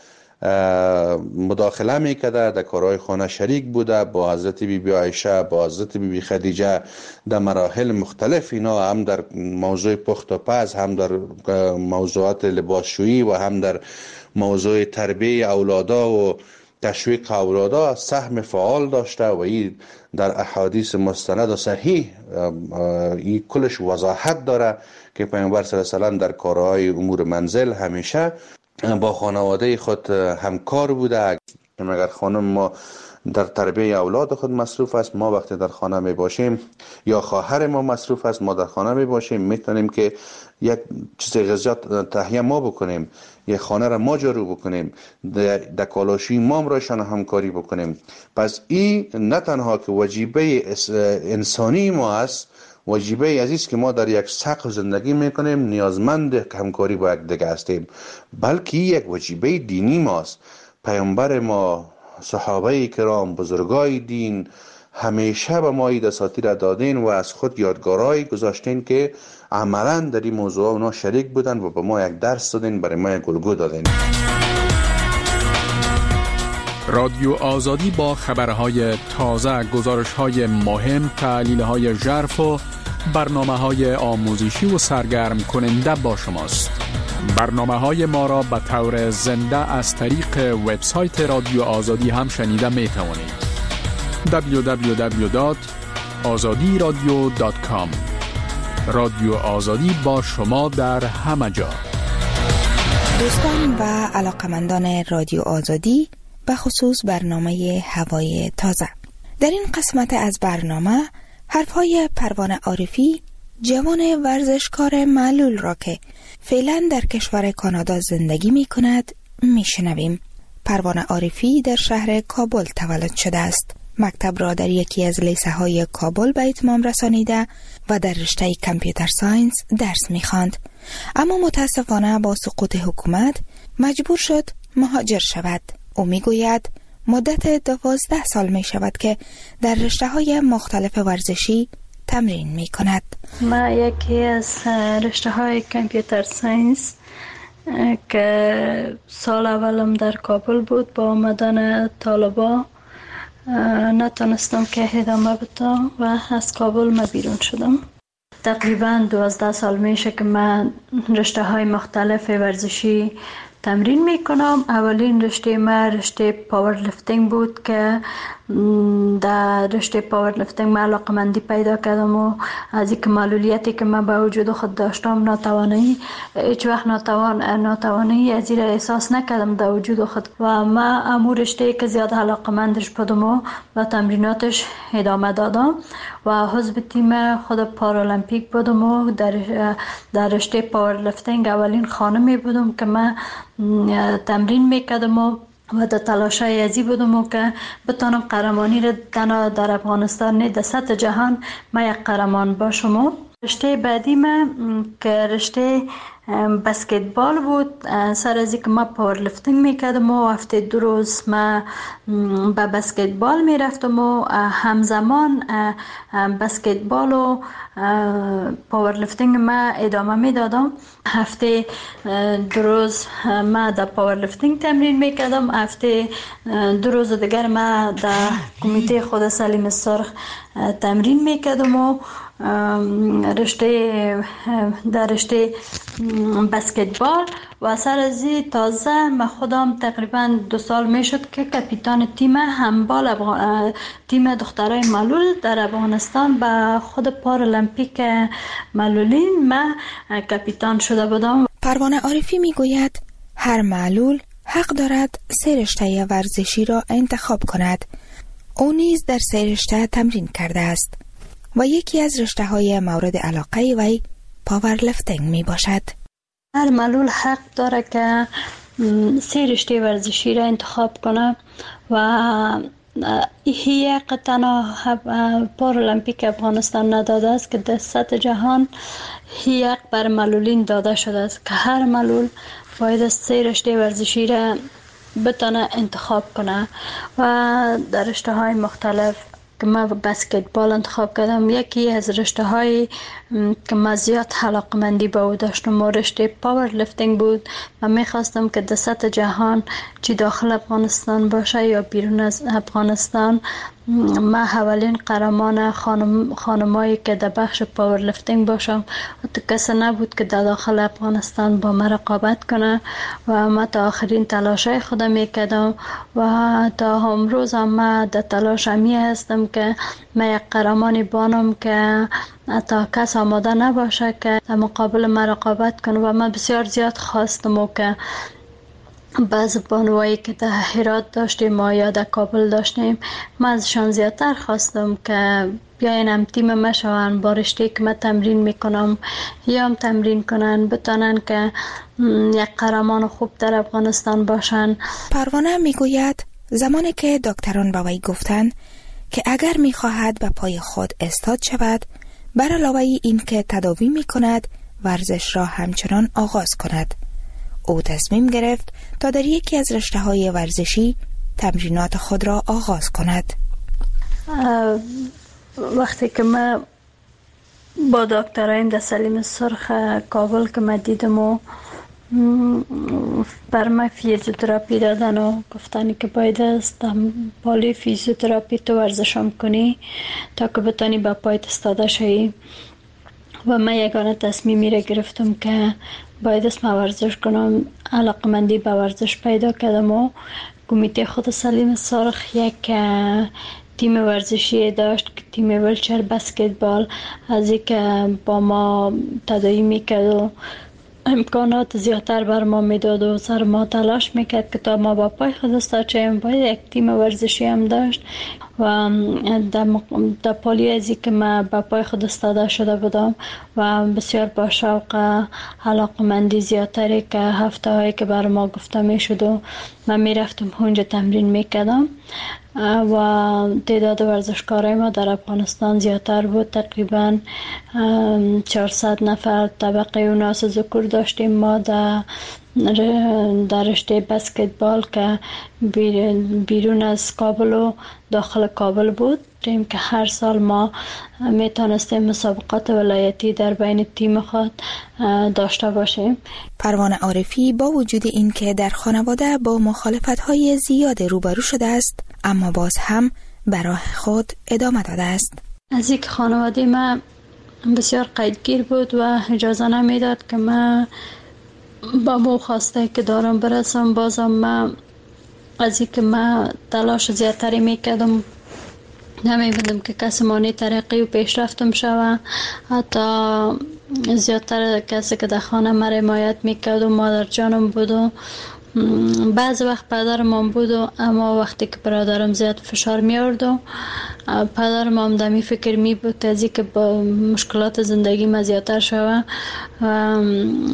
مداخله میکرده، در کارهای خانه شریک بوده، با حضرت بی بی عایشه، با حضرت بی بی خدیجه در مراحل مختلف، اینا هم در موضوع پخت و پز، هم در موضوعات لباسشویی و هم در موضوع تربیه اولادا و تشویق اولادا سهم فعال داشته و این در احادیث مستند و صحیح این کلش وضاحت داره که پیامبر صلی الله علیه و سلم در کارهای امور منزل همیشه با خانواده خود همکار بوده. اگر خانم ما در تربیه اولاد خود مصروف است، ما وقتی در خانه می باشیم یا خواهر ما مصروف است، ما در خانه می باشیم، میتونیم که یک چیز غذا تهیه ما بکنیم، یک خانه را ما جارو بکنیم، در کالاشوی ما رایشان همکاری بکنیم. پس این نه تنها که وجیبه انسانی ما است، وجیبه عزیز که ما در یک سقف زندگی میکنیم، نیازمند همکاری با یک دیگه هستیم، بلکه یک وجیبه دینی ماست. پیامبر ما، صحابه کرام، بزرگای دین همیشه به ما این دساتیر دادین و از خود یادگارایی گذاشتین که عملا در این موضوع اونا شریک بودن و به ما یک درس دادین، برای ما یک الگو دادین. رادیو آزادی با خبرهای تازه، گزارش‌های مهم، تحلیل‌های ژرف و برنامه‌های آموزشی و سرگرم کننده با شماست. برنامه‌های ما را به طور زنده از طریق وبسایت رادیو آزادی هم شنیده می‌توانید. دبلیو دبلیو دبلیو دات آزادی رادیو دات کام. رادیو آزادی با شما در همه جا. دوستان و علاقمندان رادیو آزادی، به خصوص برنامه هوای تازه، در این قسمت از برنامه حرفهای پروانه عارفی، جوان ورزشکار معلول را که فعلا در کشور کانادا زندگی می کند می شنویم. پروانه عارفی در شهر کابل تولد شده است. مکتب را در یکی از لیسه های کابل به اتمام رسانیده و در رشته کامپیوتر ساینس درس می خواند. اما متاسفانه با سقوط حکومت مجبور شد مهاجر شود. او می گوید مدت دوازده سال می شود که در رشته های مختلف ورزشی تمرین می کند. من یکی از رشته های کامپیوتر ساینس که سال اولم در کابل بود، با آمدن طالبا نتونستم که ادامه بدم و از کابل ما بیرون شدم. تقریبا دوازده سال میشه که من رشته های مختلف ورزشی تمرین میکنم. اولین رشته ما رشته پاور لفتینگ بود که در رشته پاور لفتینگ من علاقمندی پیدا کردم و از یک معلولیتی که من با وجود خود داشتم، ناتوانی، هیچ وقت ناتوان ناتوانی از این احساس نکردم در وجود خود و من امور رشته که زیاد علاقمندش بودم و با تمریناتش ادامه دادم و حزب تیم خود پارالمپیک بودم و در در رشته پاور لفتینگ اولین خانمی بودم که من تمرین میکردم و و در تلاشای ازی بودم که بتانم قهرمانی را تنها در افغانستان نه در سطح جهان ما یک قهرمان باشم. رشته بعدی من که رشته بسکتبال بود. سر از اینکه ما پاور لفتینگ میکردم و هفته دو روز ما به بسکتبال میرفتم و همزمان بسکتبال و پاور لفتینگ ما ادامه میدادم. هفته دو روز ما در پاور لفتینگ تمرین میکردم، هفته دو روز دیگر ما در کمیته خود سلیم سرخ تمرین میکردم و رشته در رشته بسکتبال و سر از تازه من خودم تقریبا دو سال میشد که کاپیتان تیم هندبال افغان... تیم دخترای معلول در افغانستان به خود پارالمپیک معلولین من کاپیتان شده بودم. پروانه عارفی میگوید هر معلول حق دارد سه رشته ورزشی را انتخاب کند. او نیز در سه رشته تمرین کرده است و یکی از رشته های مورد علاقه وی پاور لفتینگ می باشد. هر معلول حق داره که سه رشته ورزشی را انتخاب کنه و یک تنها پارالمپیک افغانستان نداده است که در سطح جهان یک بر معلولین داده شده است که هر معلول باید سه رشته ورزشی را بتونه انتخاب کنه و در رشته های مختلف که من بسکتبال انتخاب کردم. یکی از رشته های که من زیاد علاقمندی به او داشتم و رشته پاور لفتینگ بود. من میخواستم که در سطح جهان چی داخل افغانستان باشه یا بیرون از افغانستان من اولین قهرمان خانم خانمایی که در بخش پاور لفتینگ باشم و تو کسی نبود که در داخل افغانستان با من رقابت کنه و من تا آخرین تلاشای خودم میکردم و تا امروز هم من در تلاش همی هستم که من یک قهرمانی بانم که تا کس آماده نباشه که در مقابل من رقابت کنه و من بسیار زیاد خواستم و که بعض بانوایی که در هرات داشتیم ما یا در کابل داشتیم من ازشان زیادتر خواستم که بیاین هم تیم ما شوند با رشته که من تمرین میکنم یا هم تمرین کنن بتانن که یک قهرمان خوب در افغانستان باشن. پروانه میگوید زمانی که دکتران به وی گفتند که اگر میخواهد به پای خود استاد شود بر علاوه این که تداوی میکند ورزش را همچنان آغاز کند. او تصمیم گرفت تا در یکی از رشته‌های ورزشی تمرینات خود را آغاز کند. وقتی که من با دکترایم در سلیم سرخ کابل که من دیدم و بر من فیزیوتراپی دادن و گفتن که باید است بالی فیزیوتراپی تو ورزشم کنی تا که بتانی با پایت استاده شوی و من یگانه تصمیمی را گرفتم که باید است من ورزش کنم. علاقمندی به ورزش پیدا کردم و کمیته خود سلیم سرخ یک تیم ورزشی داشت که تیم ویلچر بسکتبال از این که با ما تداوی میکرد و امکانات زیادتر بر ما میداد و سر ما تلاش میکرد که تا ما با پای خود استاد شویم. باید یک تیم ورزشی هم داشت و در, در پالی ازی که من با پای خود استاده شده بودم و بسیار با شوق علاقمندی زیادتری که هفته هایی که بر ما گفته میشد و من میرفتم اونجا تمرین میکردم و تعداد ورزشکارای ما در افغانستان زیادتر بود. تقریبا چهارصد نفر طبقه اوناس ذکور داشتیم ما در در رشته بسکتبال که بیرون از کابل و داخل کابل بود که هر سال ما میتونستیم مسابقات ولایتی در بین تیم خود داشته باشیم. پروانه عارفی با وجود این که در خانواده با مخالفت‌های زیاد روبرو شده است اما باز هم به راه خود ادامه داده است. از یک خانواده من بسیار قیدگیر بود و اجازه نمیداد که من با مو خواسته که دارم برسم. بازم من از این که من تلاش زیادتری میکردم نمیبودم که کسی مانی ترقی و پیشرفتم شوه. حتی زیادتر کسی که در خانه من حمایت میکرد و مادر جانم بود و بعض وقت پدرم بود و اما وقتی که برادرم زیاد فشار میارد و پدرم هم دمی فکر می بود از که با مشکلات زندگی ما زیادتر شوه و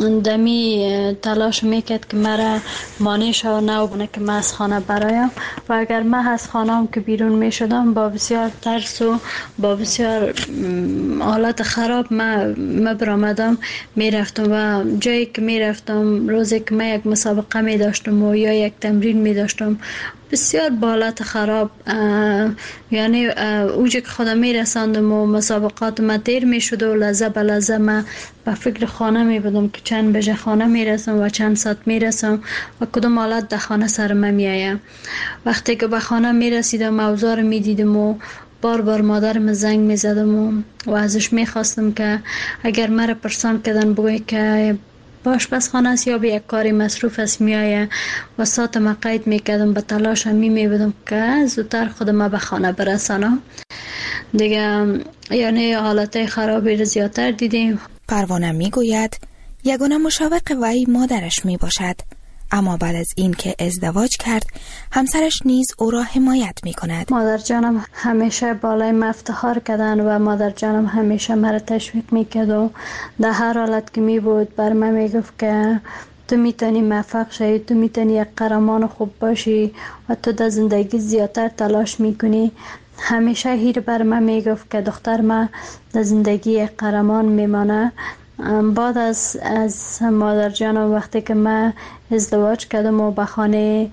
دمی تلاش میکرد که مرا مانع شوه نو بونه که من از خانه برایم و اگر من از خانه هم که بیرون می شدم با بسیار ترس و با بسیار حالت خراب من برآمدم می رفتم و جایی که می رفتم روزی که من یک مسابقه می داشتم و یا یک تمرین می داشتم بسیار بالات خراب یعنی اوجه که خودم می رساندم و مسابقات ما تیر می شد و لحظه به لحظه ما به فکر خانه می بودم که چند بجه خانه می رسم و چند ساعت می رسم و کدوم حالت در خانه سر من می آیم. وقتی که به خانه می رسیدم اوضاع می دیدم و بار بار مادرم زنگ می زدم و, و ازش می خواستم که اگر مرا پرسان کردن بگوی که آشپزخانه است یا به یک کاری مصروف است میایه و ساعت ما قید میکردم به تلاش می میبودم که زودتر خودم به خانه برسانم دیگه. یعنی حالت خرابی رو زیادتر دیدیم. پروانه میگوید یگانه مشوق وی مادرش می باشد، اما بعد از این که ازدواج کرد همسرش نیز او را حمایت می کند. مادر جانم همیشه بالای ما افتخار کردن و مادر جانم همیشه مرا تشویق می کرد و در هر حالت که می بود بر من می گفت که تو میتونی موفق شی، تو میتونی یک قهرمان خوب باشی و تو در زندگی زیادتر تلاش میکنی. همیشه هیر بر من می گفت که دختر من در زندگی یک قهرمان میمانه. بعد از از مادر جانم وقتی که من ازدواج کردم و به خانه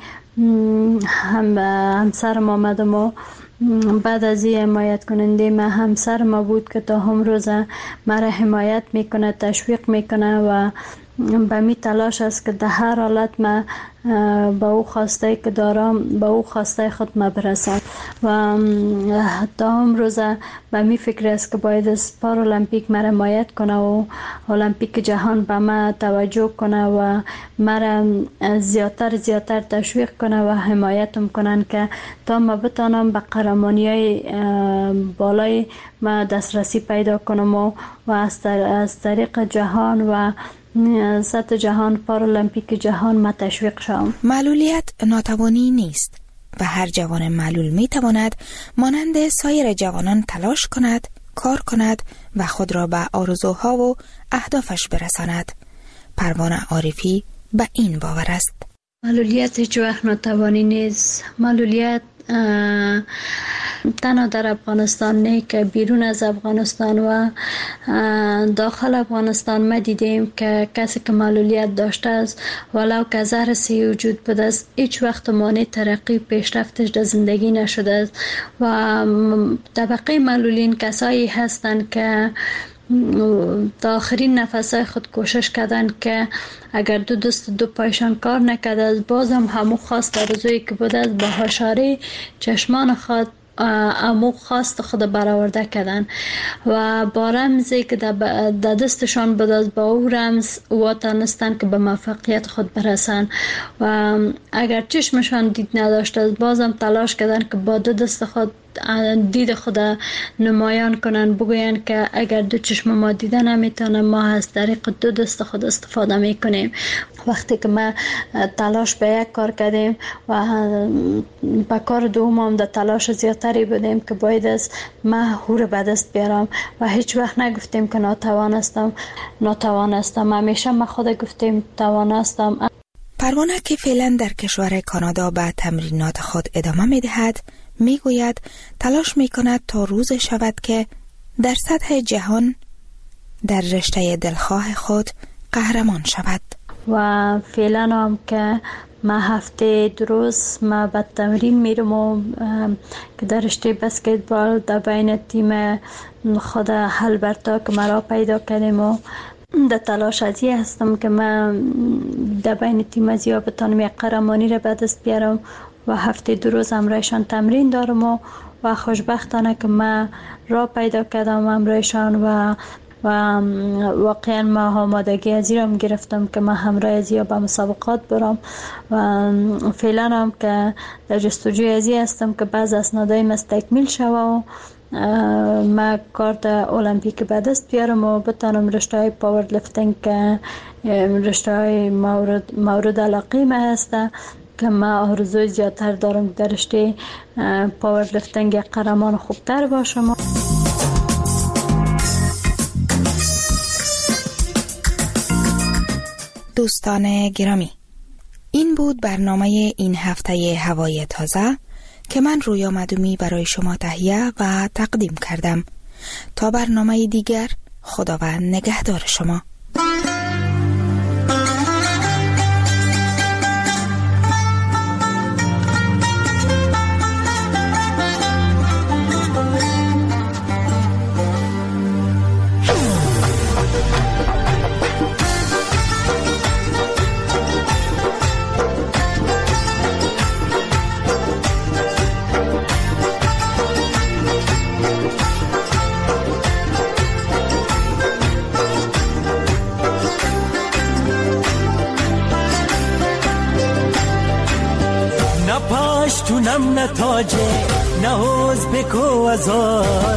هم همسرم آمدم و بعد از این حمایت کننده من همسر ما بود که تا هم روز مرا حمایت میکنه، تشویق میکنه و به می تلاش است که در هر حالت ما با او خواسته که دارم با او خواسته خود ما برسد و تا هم روز به می فکر است که باید از پارالمپیک مرا حمایت کنه و المپیک جهان به ما توجه کنه و مرا زیادتر زیادتر تشویق کنه و حمایتم کنن که تا ما بتانم به قهرمانی های بالای ما دسترسی پیدا کنم و, و از طریق جهان و سطح جهان پارالمپیک جهان ما تشویق شوم. معلولیت ناتوانی نیست و هر جوان معلول می تواند مانند سایر جوانان تلاش کند، کار کند و خود را به آرزوها و اهدافش برساند. پروانه عارفی به این باور است. معلولیت هیچ وقت ناتوانی نیست. معلولیت تنها در افغانستان نه که بیرون از افغانستان و داخل افغانستان ما دیدیم که کسی که معلولیت داشته است ولو که زهر سی وجود بوده است هیچ وقت مانع ترقی پیشرفتش در زندگی نشده است و طبقه معلولین کسایی هستند که تا آخرین نفسای خود کوشش کردن که اگر دو دست دو پایشان کار نکرده است بازم همو خواست آرزویی که بوده است با هاشاری چشمان خود امو خواست خود برآورده کردن و با رمزی که در دستشان بود از با او رمز واتانستن که به موفقیت خود برسن و اگر چشمشان دید نداشت از بازم تلاش کردن که با دو دست خود دید خود نمایان کنن، بگوین که اگر دو چشم ما دیده نمیتونه ما از طریق دو دست خود استفاده میکنیم. وقتی که ما تلاش به یک کار کردیم و به کار دوم هم در تلاش زیادتری بودیم که باید از ما هور به دست بیارم و هیچ وقت نگفتیم که ناتوان هستم ناتوان هستم همیشه ما خود گفتیم توان هستم. پروانه که فعلا در کشور کانادا به تمرینات خود ادامه می دهد می گوید تلاش می کند تا روز شود که در سطح جهان در رشته دلخواه خود قهرمان شود. و فعلا هم که ما هفته دو روز ما به تمرین میرم و که در رشته بسکتبال در بین تیم خود هلبرتا که مرا پیدا کردیم و در تلاش ازی هستم که من در بین تیم ازیا بتانم یک قهرمانی را به دست بیارم و هفته دو روز همراهشان تمرین دارم و, و خوشبختانه که من را پیدا کردم همراهشان و و واقعا ما آمادگی ازی را گرفتم که من همراه ازیا به مسابقات برم و فعلا هم که در جستجوی ازی هستم که بعض اسنادای مستکمیل شوه و ما کارت المپیک به دست بیارم و بتانم رشته های پاور لیفتینگ که رشته های مورد, مورد علاقه ما هسته که من آرزوی زیادتر دارم در رشته پاور لیفتینگ قهرمان خوبتر باشم. دوستان گرامی، این بود برنامه این هفته هوای تازه که من رویا مدومی برای شما تهیه و تقدیم کردم. تا برنامه دیگر، خداوند نگهدار شما. پاشتونم نه تاجه نه حوز بکو ازار،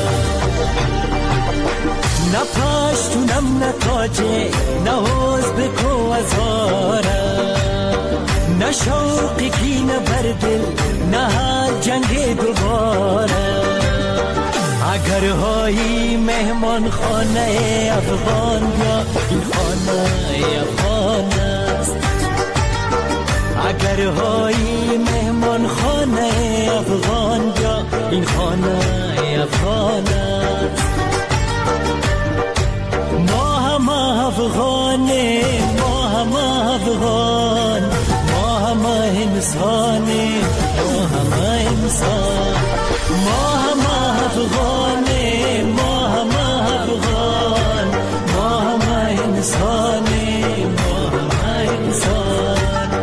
نه پاشتونم نه تاجه نه حوز بکو ازار، نه شوقی کی نه بردل نه جنگ دوباره. اگر هایی مهمان خانه افغان بیا، این خانه افغان است. اگر هایی مهمان خانه افغان بیا، این خانه افغان است. ما هم افغانه، ما هم افغان، ما هم انسانه، ما هم انسان. ما هم افغانه، ما هم افغان، ما هم انسانه، ما هم انسان.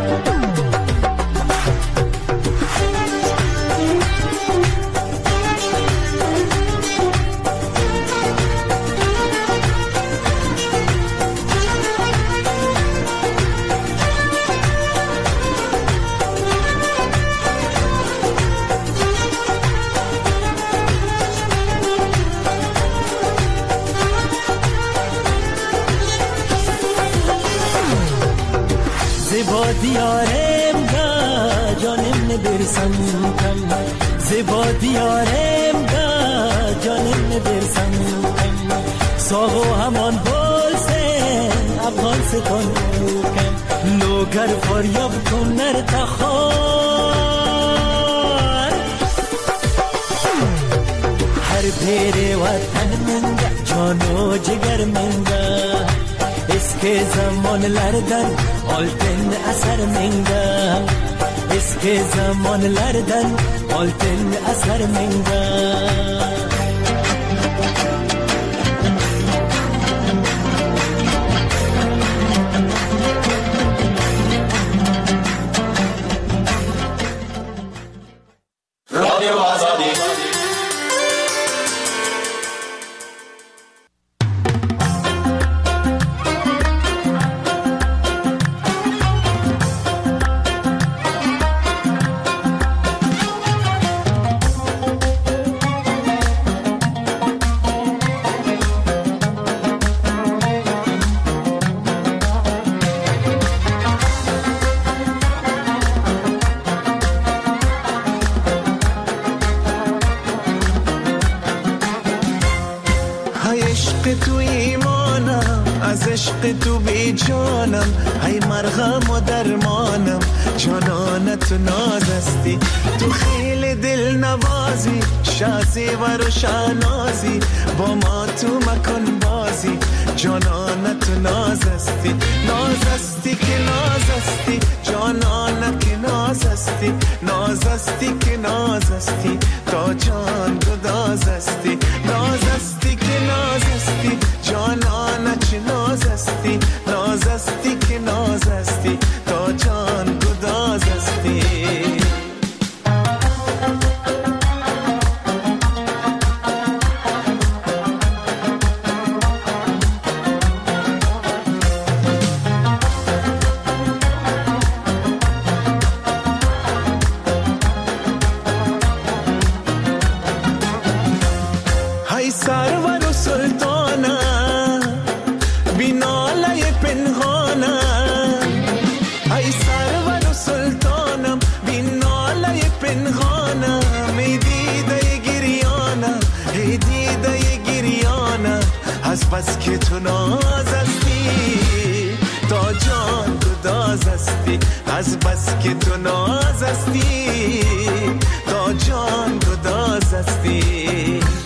زیبا دیارم دا جانم نبرسم کم، زیبا دیارم دا جانم نبرسم کم. ساغو همان بولسه افغان ستان کم، لوگر فاریاب کن نر تخار. هر پیر وطن منگا جان و جگر منگا، اسکی zamanlardan oltin asar menga, eski zamanlardan oltin asar menga. Radio Azadi. تو بی جانم، ای مرهم و درمانم، جانانت نازستی، تو خیلی دل نوازی، شازی و روشنازی، با ما تو مکن بازی، جانانت نازستی، نازستی که نازستی، جانانت که نازستی، نازستی که نازستی، تا جان گدازستی، نازستی که نازستی، جانانت چه نازستی، نازستی که نازستی، تا جان گدازستی. های سرور و سلطانه بی ناله پنهانه، ای سرور و سلطانه ای دیده گریانم از بس که تو ناز هستی تا جان گداز هستی از بس که تو ناز هستی تا جان گداز هستی